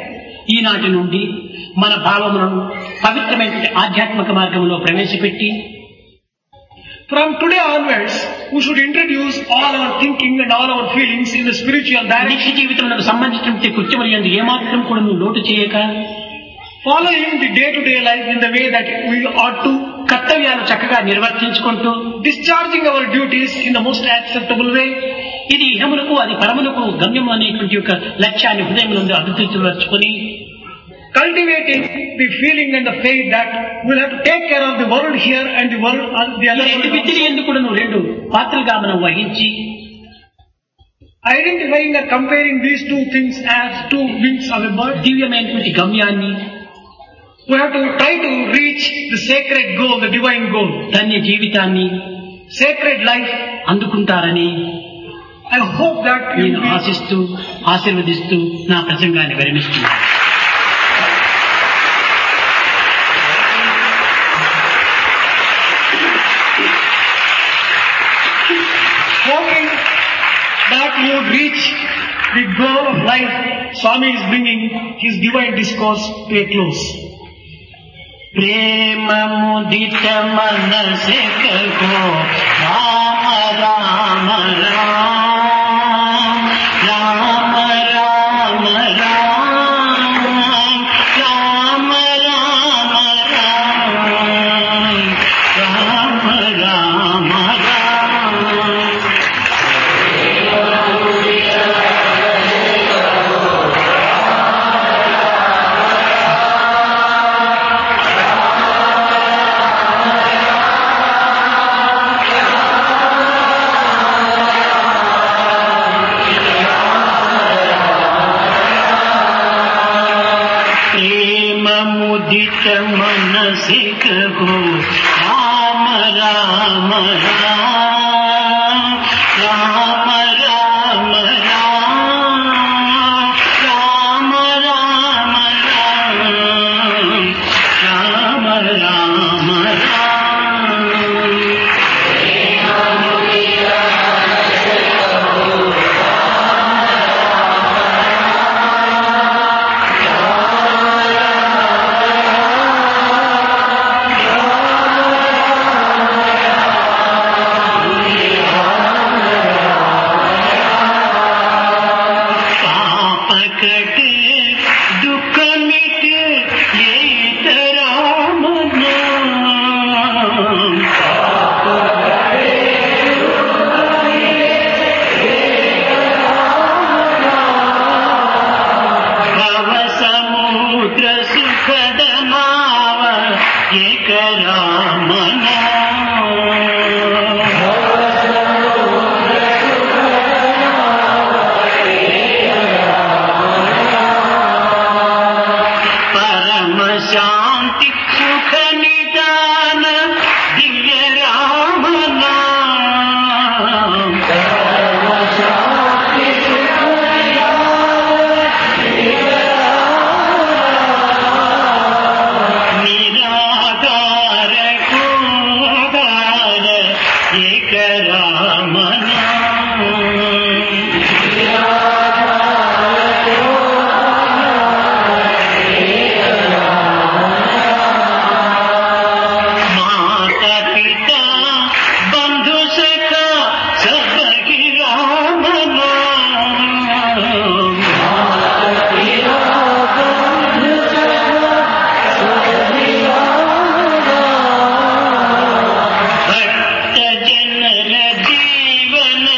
Speaker 9: ఈనాటి నుండి మన భావములను పవిత్రమైన ఆధ్యాత్మిక మార్గంలో ప్రవేశపెట్టి
Speaker 8: from today onwards, we should introduce all our thinking and all our feelings in the spiritual direction.
Speaker 9: నిత్య జీవితమునకు సంబంధించినటువంటి కృత్యములు యందు ఏమాత్రం కూడా నువ్వు లోటు చేయక,
Speaker 8: following the day-to-day life in the way that we ought to,
Speaker 9: కర్తవ్యాలు చక్కగా నిర్వర్తించుకుంటూ,
Speaker 8: discharging our duties in the most acceptable way.
Speaker 9: ఇది ఇహములకు అది పరములకు గమ్యం అనేటువంటి యొక్క లక్ష్యాన్ని హృదయమునందు అభివృద్ధిపరచుకొని,
Speaker 8: cultivating the feeling and the faith that we'll have to take care of the world here and the world on the other
Speaker 9: రెండు
Speaker 8: world.
Speaker 9: విద్యలు ఎందుకు కూడా నువ్వు రెండు పాత్రలుగా మనం వహించి,
Speaker 8: identifying and comparing these two things as two wings of a bird,
Speaker 9: దివ్యమైనటువంటి గమ్యాన్ని,
Speaker 8: we have to try to reach the sacred goal, the divine goal,
Speaker 9: ధన్య జీవితాన్ని,
Speaker 8: sacred life.
Speaker 9: అందుకుంటారని
Speaker 8: I hope that you
Speaker 9: నేను
Speaker 8: will be
Speaker 9: ఆశిస్తూ ఆశీర్వదిస్తూ నా ప్రసంగాన్ని విరమిస్తున్నాను.
Speaker 8: hoping that you would reach the goal of life. Swami is bringing his divine discourse to a close.
Speaker 9: ప్రేమ ముదిత మనసే కహో రామ రామ రామ రామ రామ రామ రామ రామ రామ मुदित मन से कहो राम राम राम राम राम राम राम राम राम राम जीवन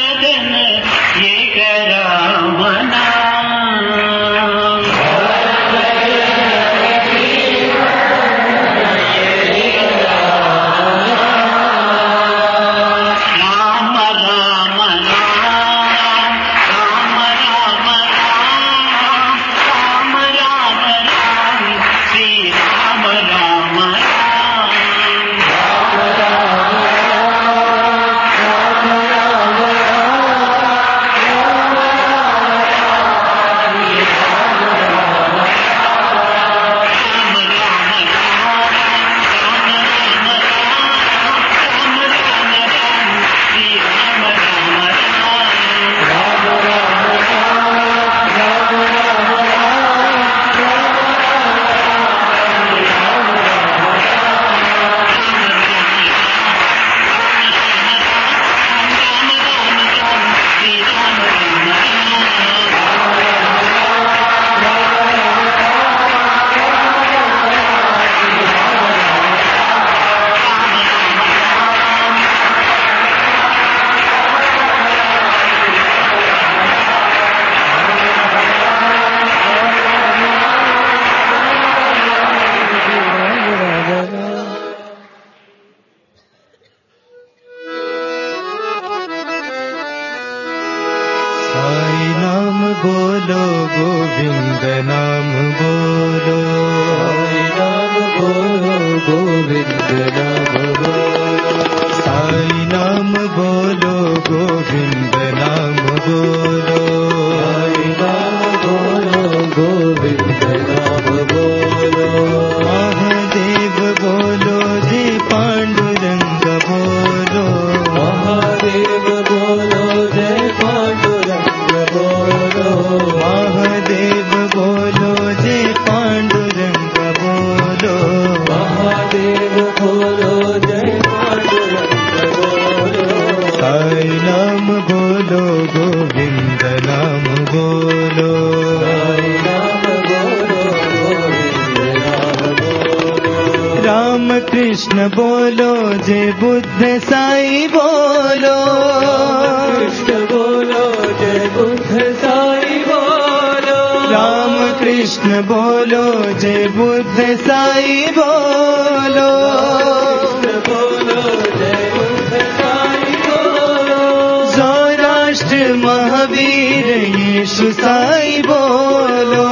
Speaker 10: बोलो गोविंद नाम बोलो नाम बोलो गोविंद नाम बोलो साई नाम बोलो गोविंद नाम बोलो साई नाम बोलो गोविंद नाम बोलो महादेव बोलो जी पांडुरंग बोलो महादेव बोलो जय पांडुरंग बोलो महादेव बोलो जय पांडुरंग बोलो महादेव बोलो जय पांडुरंग बोलो साई नाम बोलो गोविंद नाम बोलो साई नाम बोलो गोविंद नाम बोलो राम कृष्ण बोलो जय बुद्ध साई बोलो कृष्ण बोलो जय बुद्ध साई बोलो राम कृष्ण बोलो जय बुद्ध साई बोलो बोलो जय बुद्ध साई बोलो सौराष्ट्र महावीर यीशु साई बोलो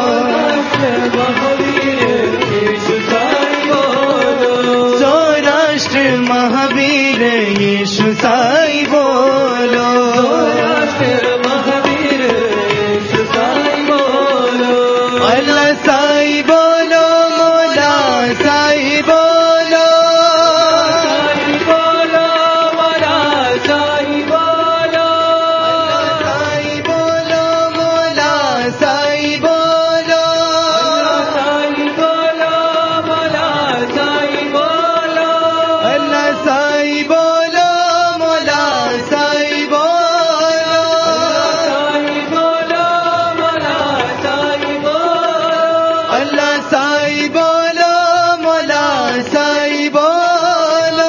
Speaker 10: महावीर यीशु साई बोलो सौराष्ट्र महावीर यीशु साई बोलो महावीर यीशु साई बोलो अल्लाह साई बोलो मौला साई बोलो साई बोलो मौला साई बोलो साई बोलो मौला साई बोलो साई बोलो मौला साई बोलो अल्लाह साई बोलो मौला साई बोलो साई बोलो मौला साई बोलो अल्लाह साई बोलो मौला साई बोलो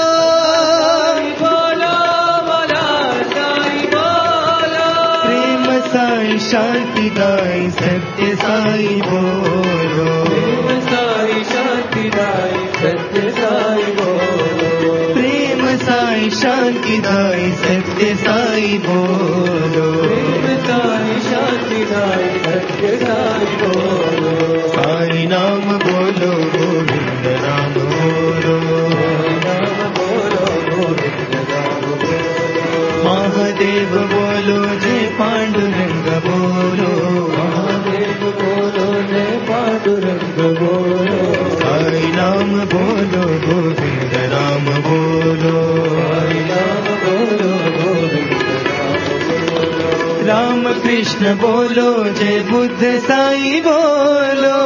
Speaker 10: बोलो मौला साई बोलो प्रेम साई शांति दाई सत्य साई बोलो प्रेम साई शांति दाई सत्य साई बोलो प्रेम साई शांति दाई सत्य साई बोलो प्रेम साई शांति दाई सत्य साई बोलो साई नाम बोलो गोविंद नाम बोलो नाम बोलो गोविंद नाम बोलो महादेव बोलो जय पांडुरंग बोलो महादेव बोलो जय पांडुरंग बोलो साई नाम बोलो गोविंद नाम बोलो साई नाम बोलो गोविंद नाम बोलो राम कृष्ण बोलो जय बुद्ध साई बोलो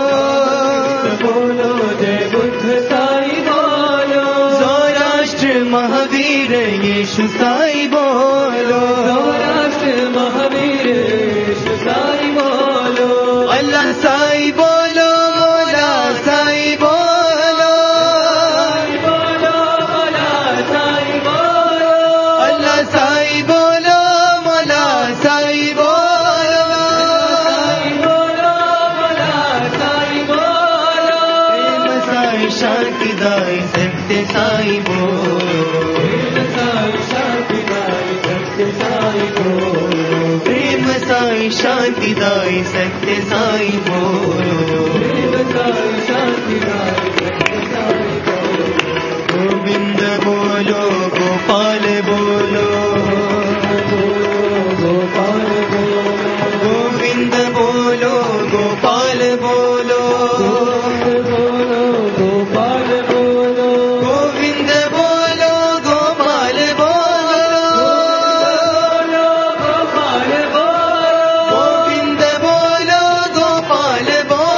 Speaker 10: बोलो जय बुद्ध साई बोलो सौराष्ट्र महावीर यीशु साई बोलो सौराष्ट्र महावीर यीशु साई बोलो अल्लाह साई बोलो मौला साई बोलो साई बोलो मौला साई बोलो अल्लाह साई बोलो मौला साई बोलो साई बोलो मौला साई बोलो प्रेम साई शांति दाई सत्य साई बोलो प्रेम साई शांति दाई सत्य साई बोलो प्रेम साई शांति दाई सत्य साई बोलो प्रेम साई शांति दाई सत्य साई बोलो गोविंद बोलो गोपाल बोलो गोपाल बोलो गोविंद बोलो गोपाल बोलो गोपाल बोलो गोविंद बोलो गोपाल बोलो गोपाल बोलो गोविंद बोलो गोपाल बोलो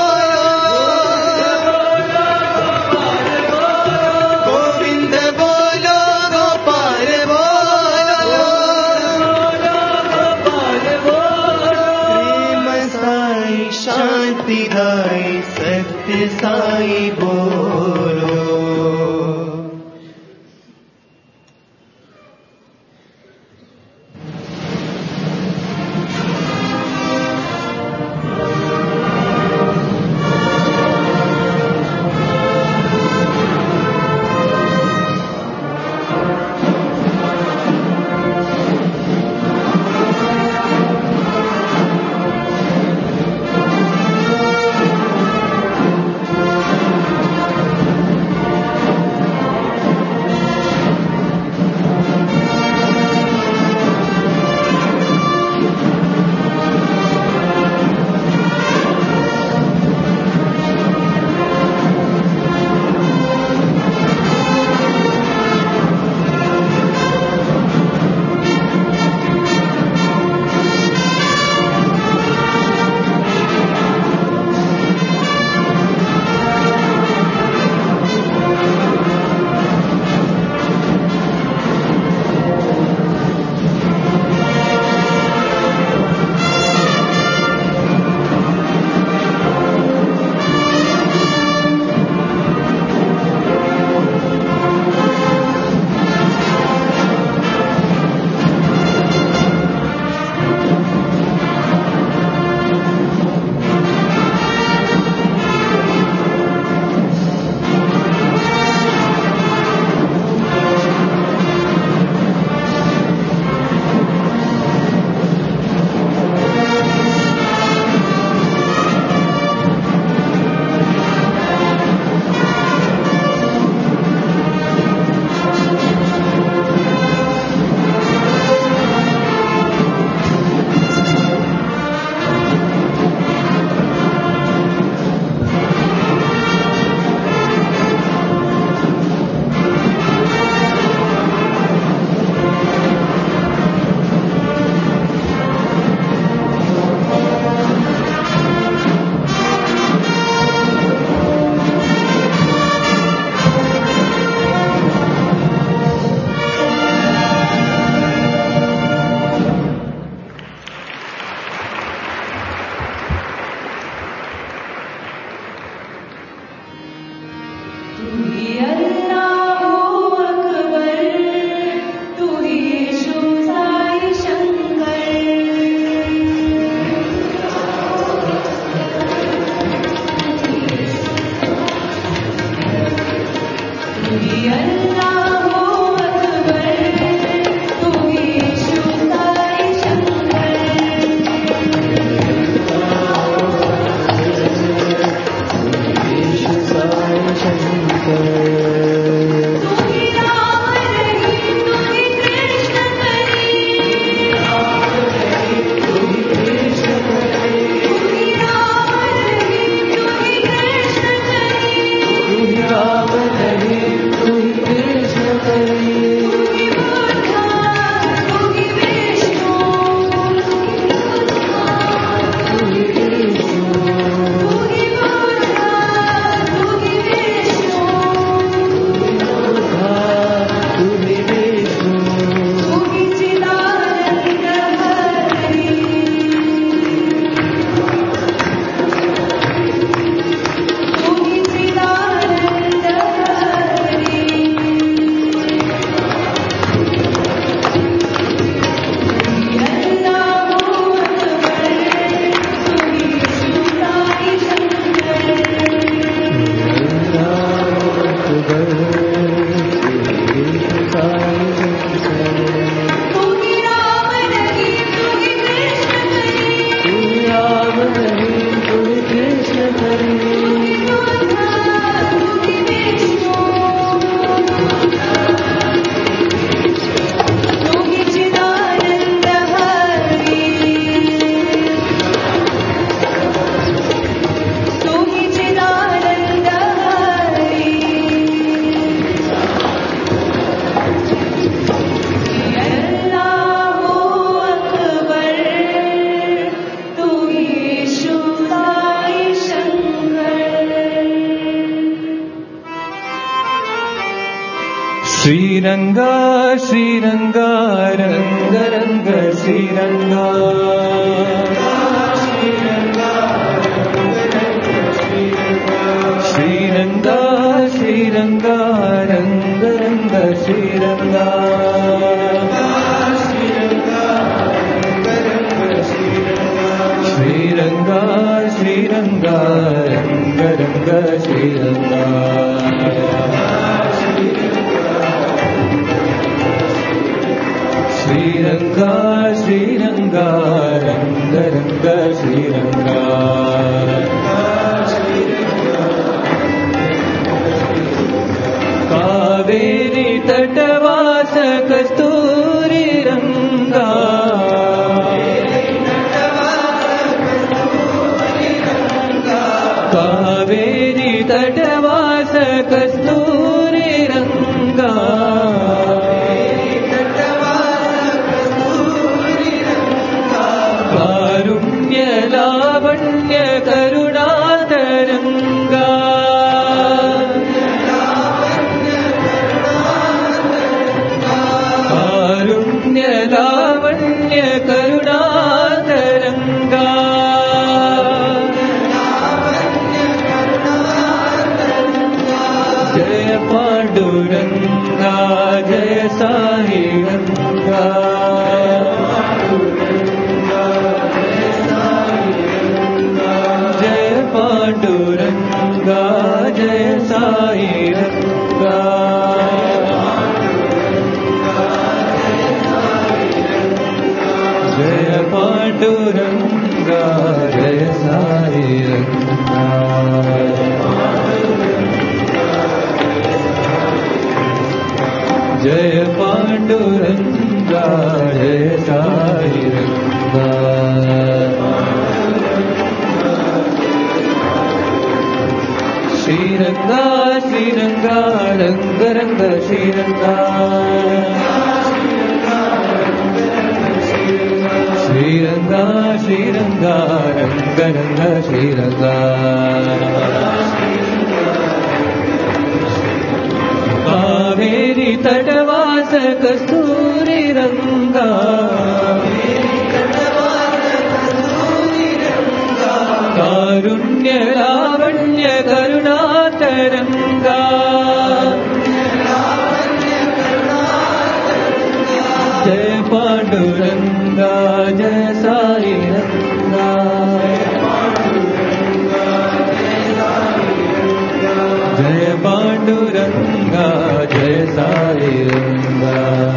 Speaker 10: శ్రీరంగా శ్రీరంగా రంగ రంగ శ్రీరంగా శ్రీరంగా శ్రీరంగా రంగ రంగ శ్రీరంగా శ్రీరంగా శ్రీరంగా రంగ రంగ శ్రీరంగా శ్రీరంగా శ్రీరంగా రంగ రంగ శ్రీరంగా కావేరి తటవాస కస్తూరి రంగా కావేరి తటవాస కస్తూరి రంగా కారుణ్య లావణ్య కరుణాతరంగా కారుణ్య లావణ్య కరుణాతరంగా జయ పాండురంగా జయ సాయి రంగా జయ పాండురంగా జయ సాయి రంగా జయ పాండురంగా జయ సాయి రంగా జయ పాండురంగా జయ సాయి రంగా శ్రీరంగా శ్రీరంగా రంగ రంగ శ్రీరంగా శ్రీరంగా శ్రీరంగా రంగ రంగ శ్రీరంగా కావేరి తటవాస కస్తూరి రంగా కారుణ్య లావణ్య కరుణాతరంగా జయ పాండురంగా జయ సాయి రంగా జయ పాండురంగా జయ సాయి రంగా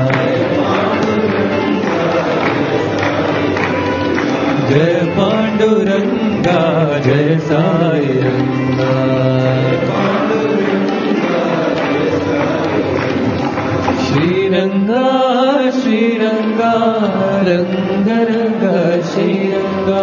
Speaker 10: జయ పాండురంగా జయ సాయి రంగా శ్రీరంగా శ్రీరంగా రంగ రంగ శ్రీరంగా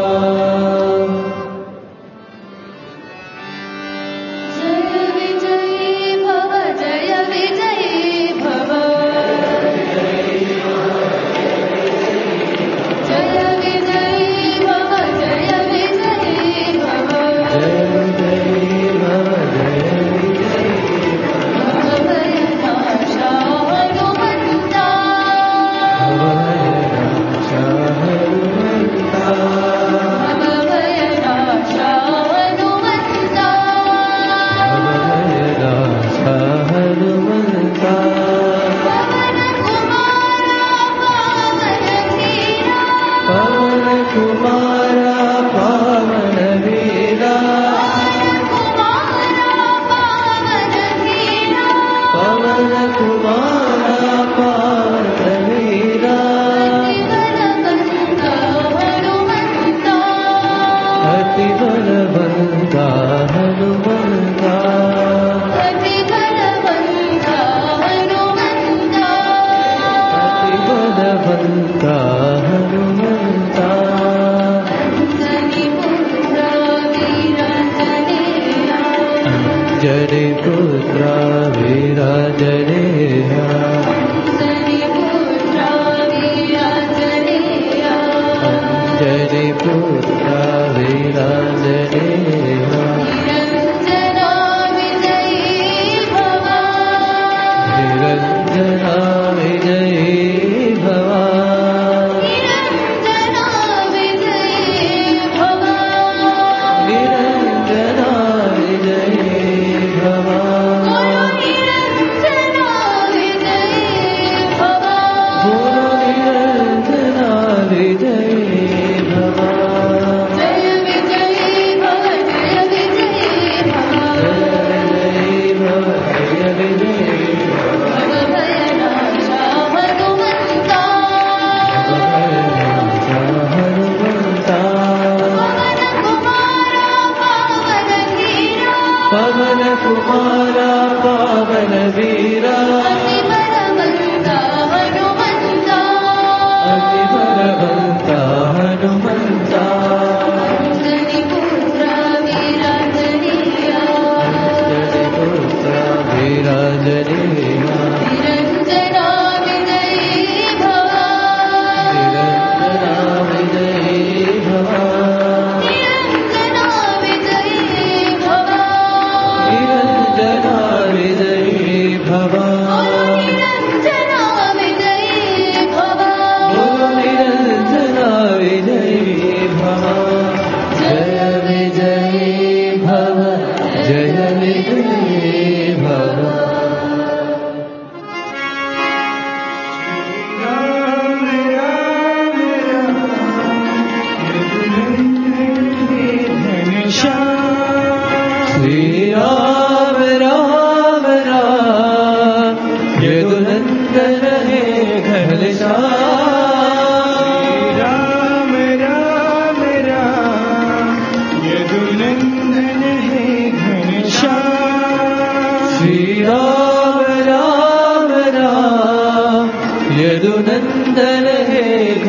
Speaker 10: जने पुत्रा विराजनेया जने पुत्रा विराजनेया निरंजन विजयी भव
Speaker 11: जय विजयी भव जय विजयी भव
Speaker 10: जय भव जय विजयी
Speaker 11: भव भयनाशा हनुमन्ता
Speaker 10: हनुमन्ता
Speaker 11: पवन कुमारा पावन धीरा
Speaker 10: पवन कुमारा पावन वीरा
Speaker 11: अति बलवन्ता हनुमन्ता
Speaker 10: अति बलवन्ता हनुमन्ता
Speaker 11: पुत्र वीराजनीया
Speaker 10: निरञ्जना विजयी भव
Speaker 11: निरञ्जना विजयी भव
Speaker 10: निरञ्जना विजयी भव
Speaker 11: निरञ्जना विजयी भव
Speaker 10: निरञ्जना विजयी भव
Speaker 11: बोलो निरञ्जना विजयी भव
Speaker 10: जय विजयी भव
Speaker 11: जय विजयी भव श्री राम राम राम यदुनंदन है घनश्याम
Speaker 12: राम राम राम यदुनंदन है घनश्याम
Speaker 11: श्री राम राम राम यदुनंदन है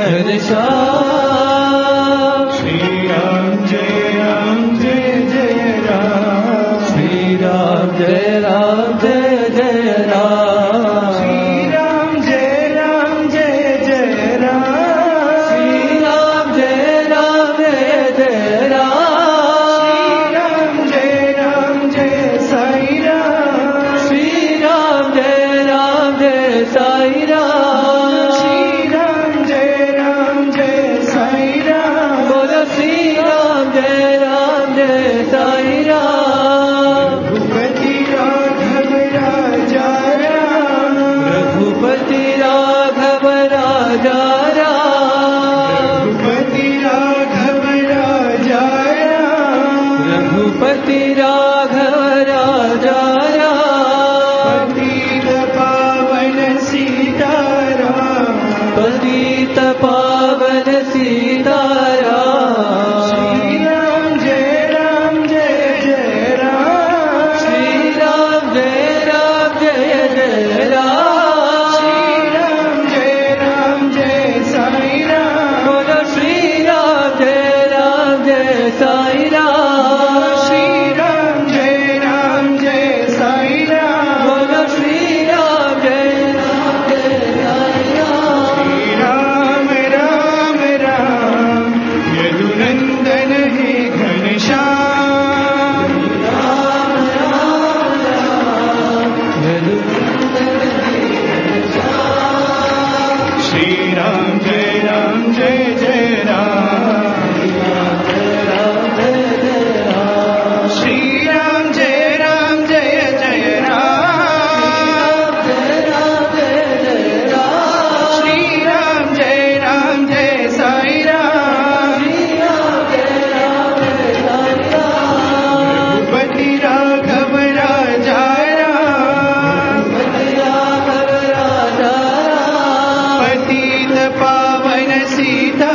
Speaker 11: घनश्याम
Speaker 12: श्री राम जय राम जय जय राम
Speaker 11: श्री राम जय राम जय जय राम
Speaker 12: श्री राम जय राम जय जय राम
Speaker 11: श्री राम जय राम जय जय राम
Speaker 12: श्री राम जय राम जय साई राम
Speaker 11: श्री राम जय राम जय साई राम
Speaker 12: श्री राम जय राम जय साई राम
Speaker 11: बोलो श्री राम जय राम जय साई राम
Speaker 12: रघुपति राघव राजा राम
Speaker 11: रघुपति राघव राजा राम
Speaker 12: रघुपति राघव राजा राम
Speaker 11: रघुपति राघव राजा राम
Speaker 12: पतित पावन सीताराम
Speaker 11: पतित पावन सीताराम
Speaker 12: श्री राम जय राम जय जय राम
Speaker 11: श्री राम जय राम जय जय राम
Speaker 12: श्री राम जय राम जय साई राम
Speaker 11: बोलो श्री राम जय राम जय साई राम
Speaker 12: श्री राम जय राम जय साई राम
Speaker 11: बोलो श्री राम जय राम जय साई राम
Speaker 12: श्री राम राम राम यदुनंदन है घनश्याम श्री राम जय राम जय जय राम श्री राम जय राम जय जय राम श्री राम जय राम जय साई राम रघुपति राघव राजा राम पतित पावन सीता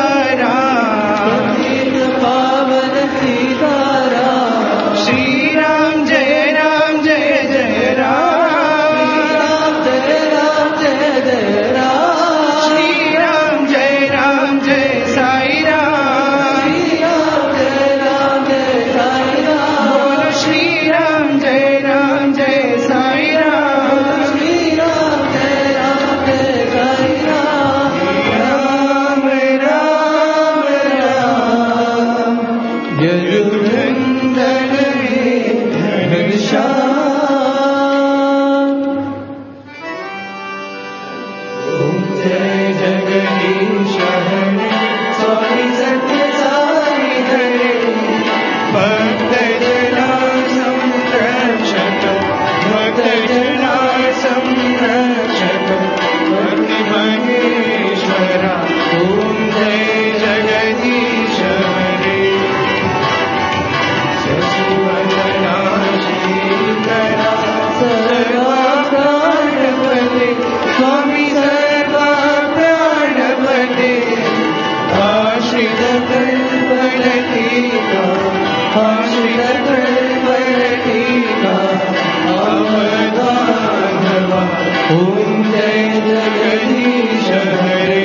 Speaker 12: जय जगदीश हरे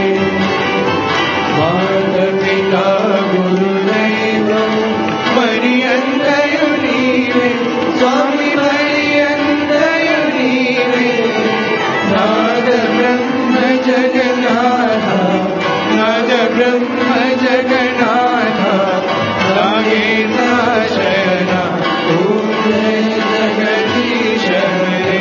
Speaker 12: माता पिता गुरुदैवं पर्यन्तयु नीवे स्वामी पर्यन्तयु नीवे नाद ब्रह्म जगन्नाथ नाद ब्रह्म जगन्नाथ लागेता शरणा ॐ जय जगदीश हरे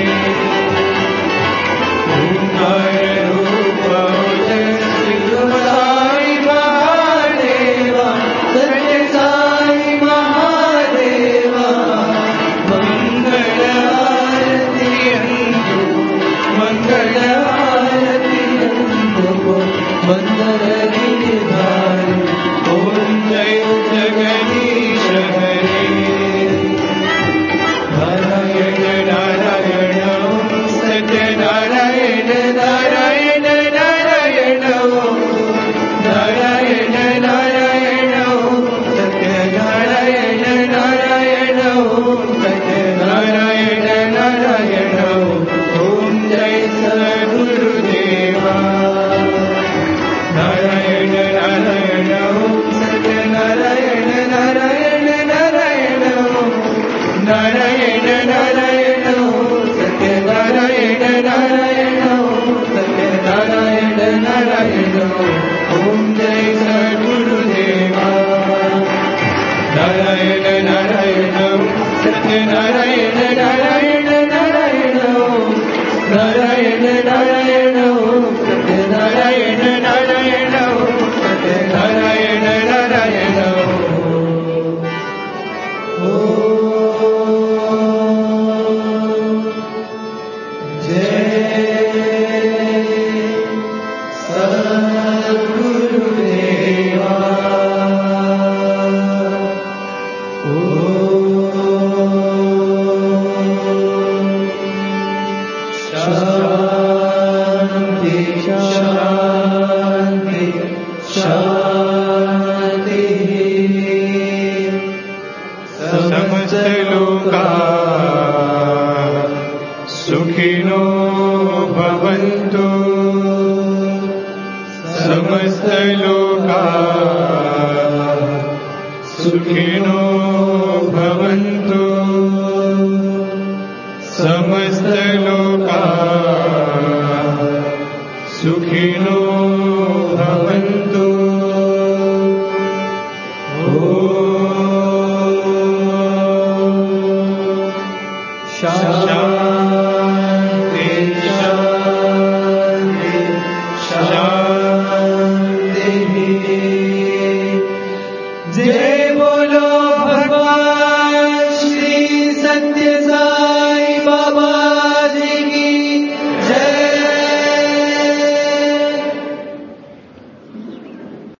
Speaker 12: ओंकार रूप ओजस्वी साई महादेवा सत्य साई महादेवा मंगल आरती अंतु मंगल आरती अंतु मंदर गिरिधारी ओम जय जगदीश हरे नारायण नारायण ओम सत्य नारायण नारायण नारायण ओम नारायण नारायण ओम सत्य नारायण नारायण ओम सत्य नारायण नारायण ओम जय सद्गुरुदेवा नारायण नारायण ओम सत्य नारायण नारायण नारायण ओम नारायण नारायण ओम सत्य नारायण नारायण ओम सत्य नारायण नारायण ओम जय सद्गुरुदेवा नारायण नारायण ओम सत्य नारायण नारायण नारायण ओम नारायण नारायण ओम सत्य नारायण नारायण ओम सत्य नारायण नारायण शांति शांति शांति समस्त लोका सुखिनो भवन्तु समस्त लोका सुखिनो भवन्तु समस्त लोका सुखिनो भवन्तु शांति शांति शांति जय बोलो भगवान श्री सत्य साई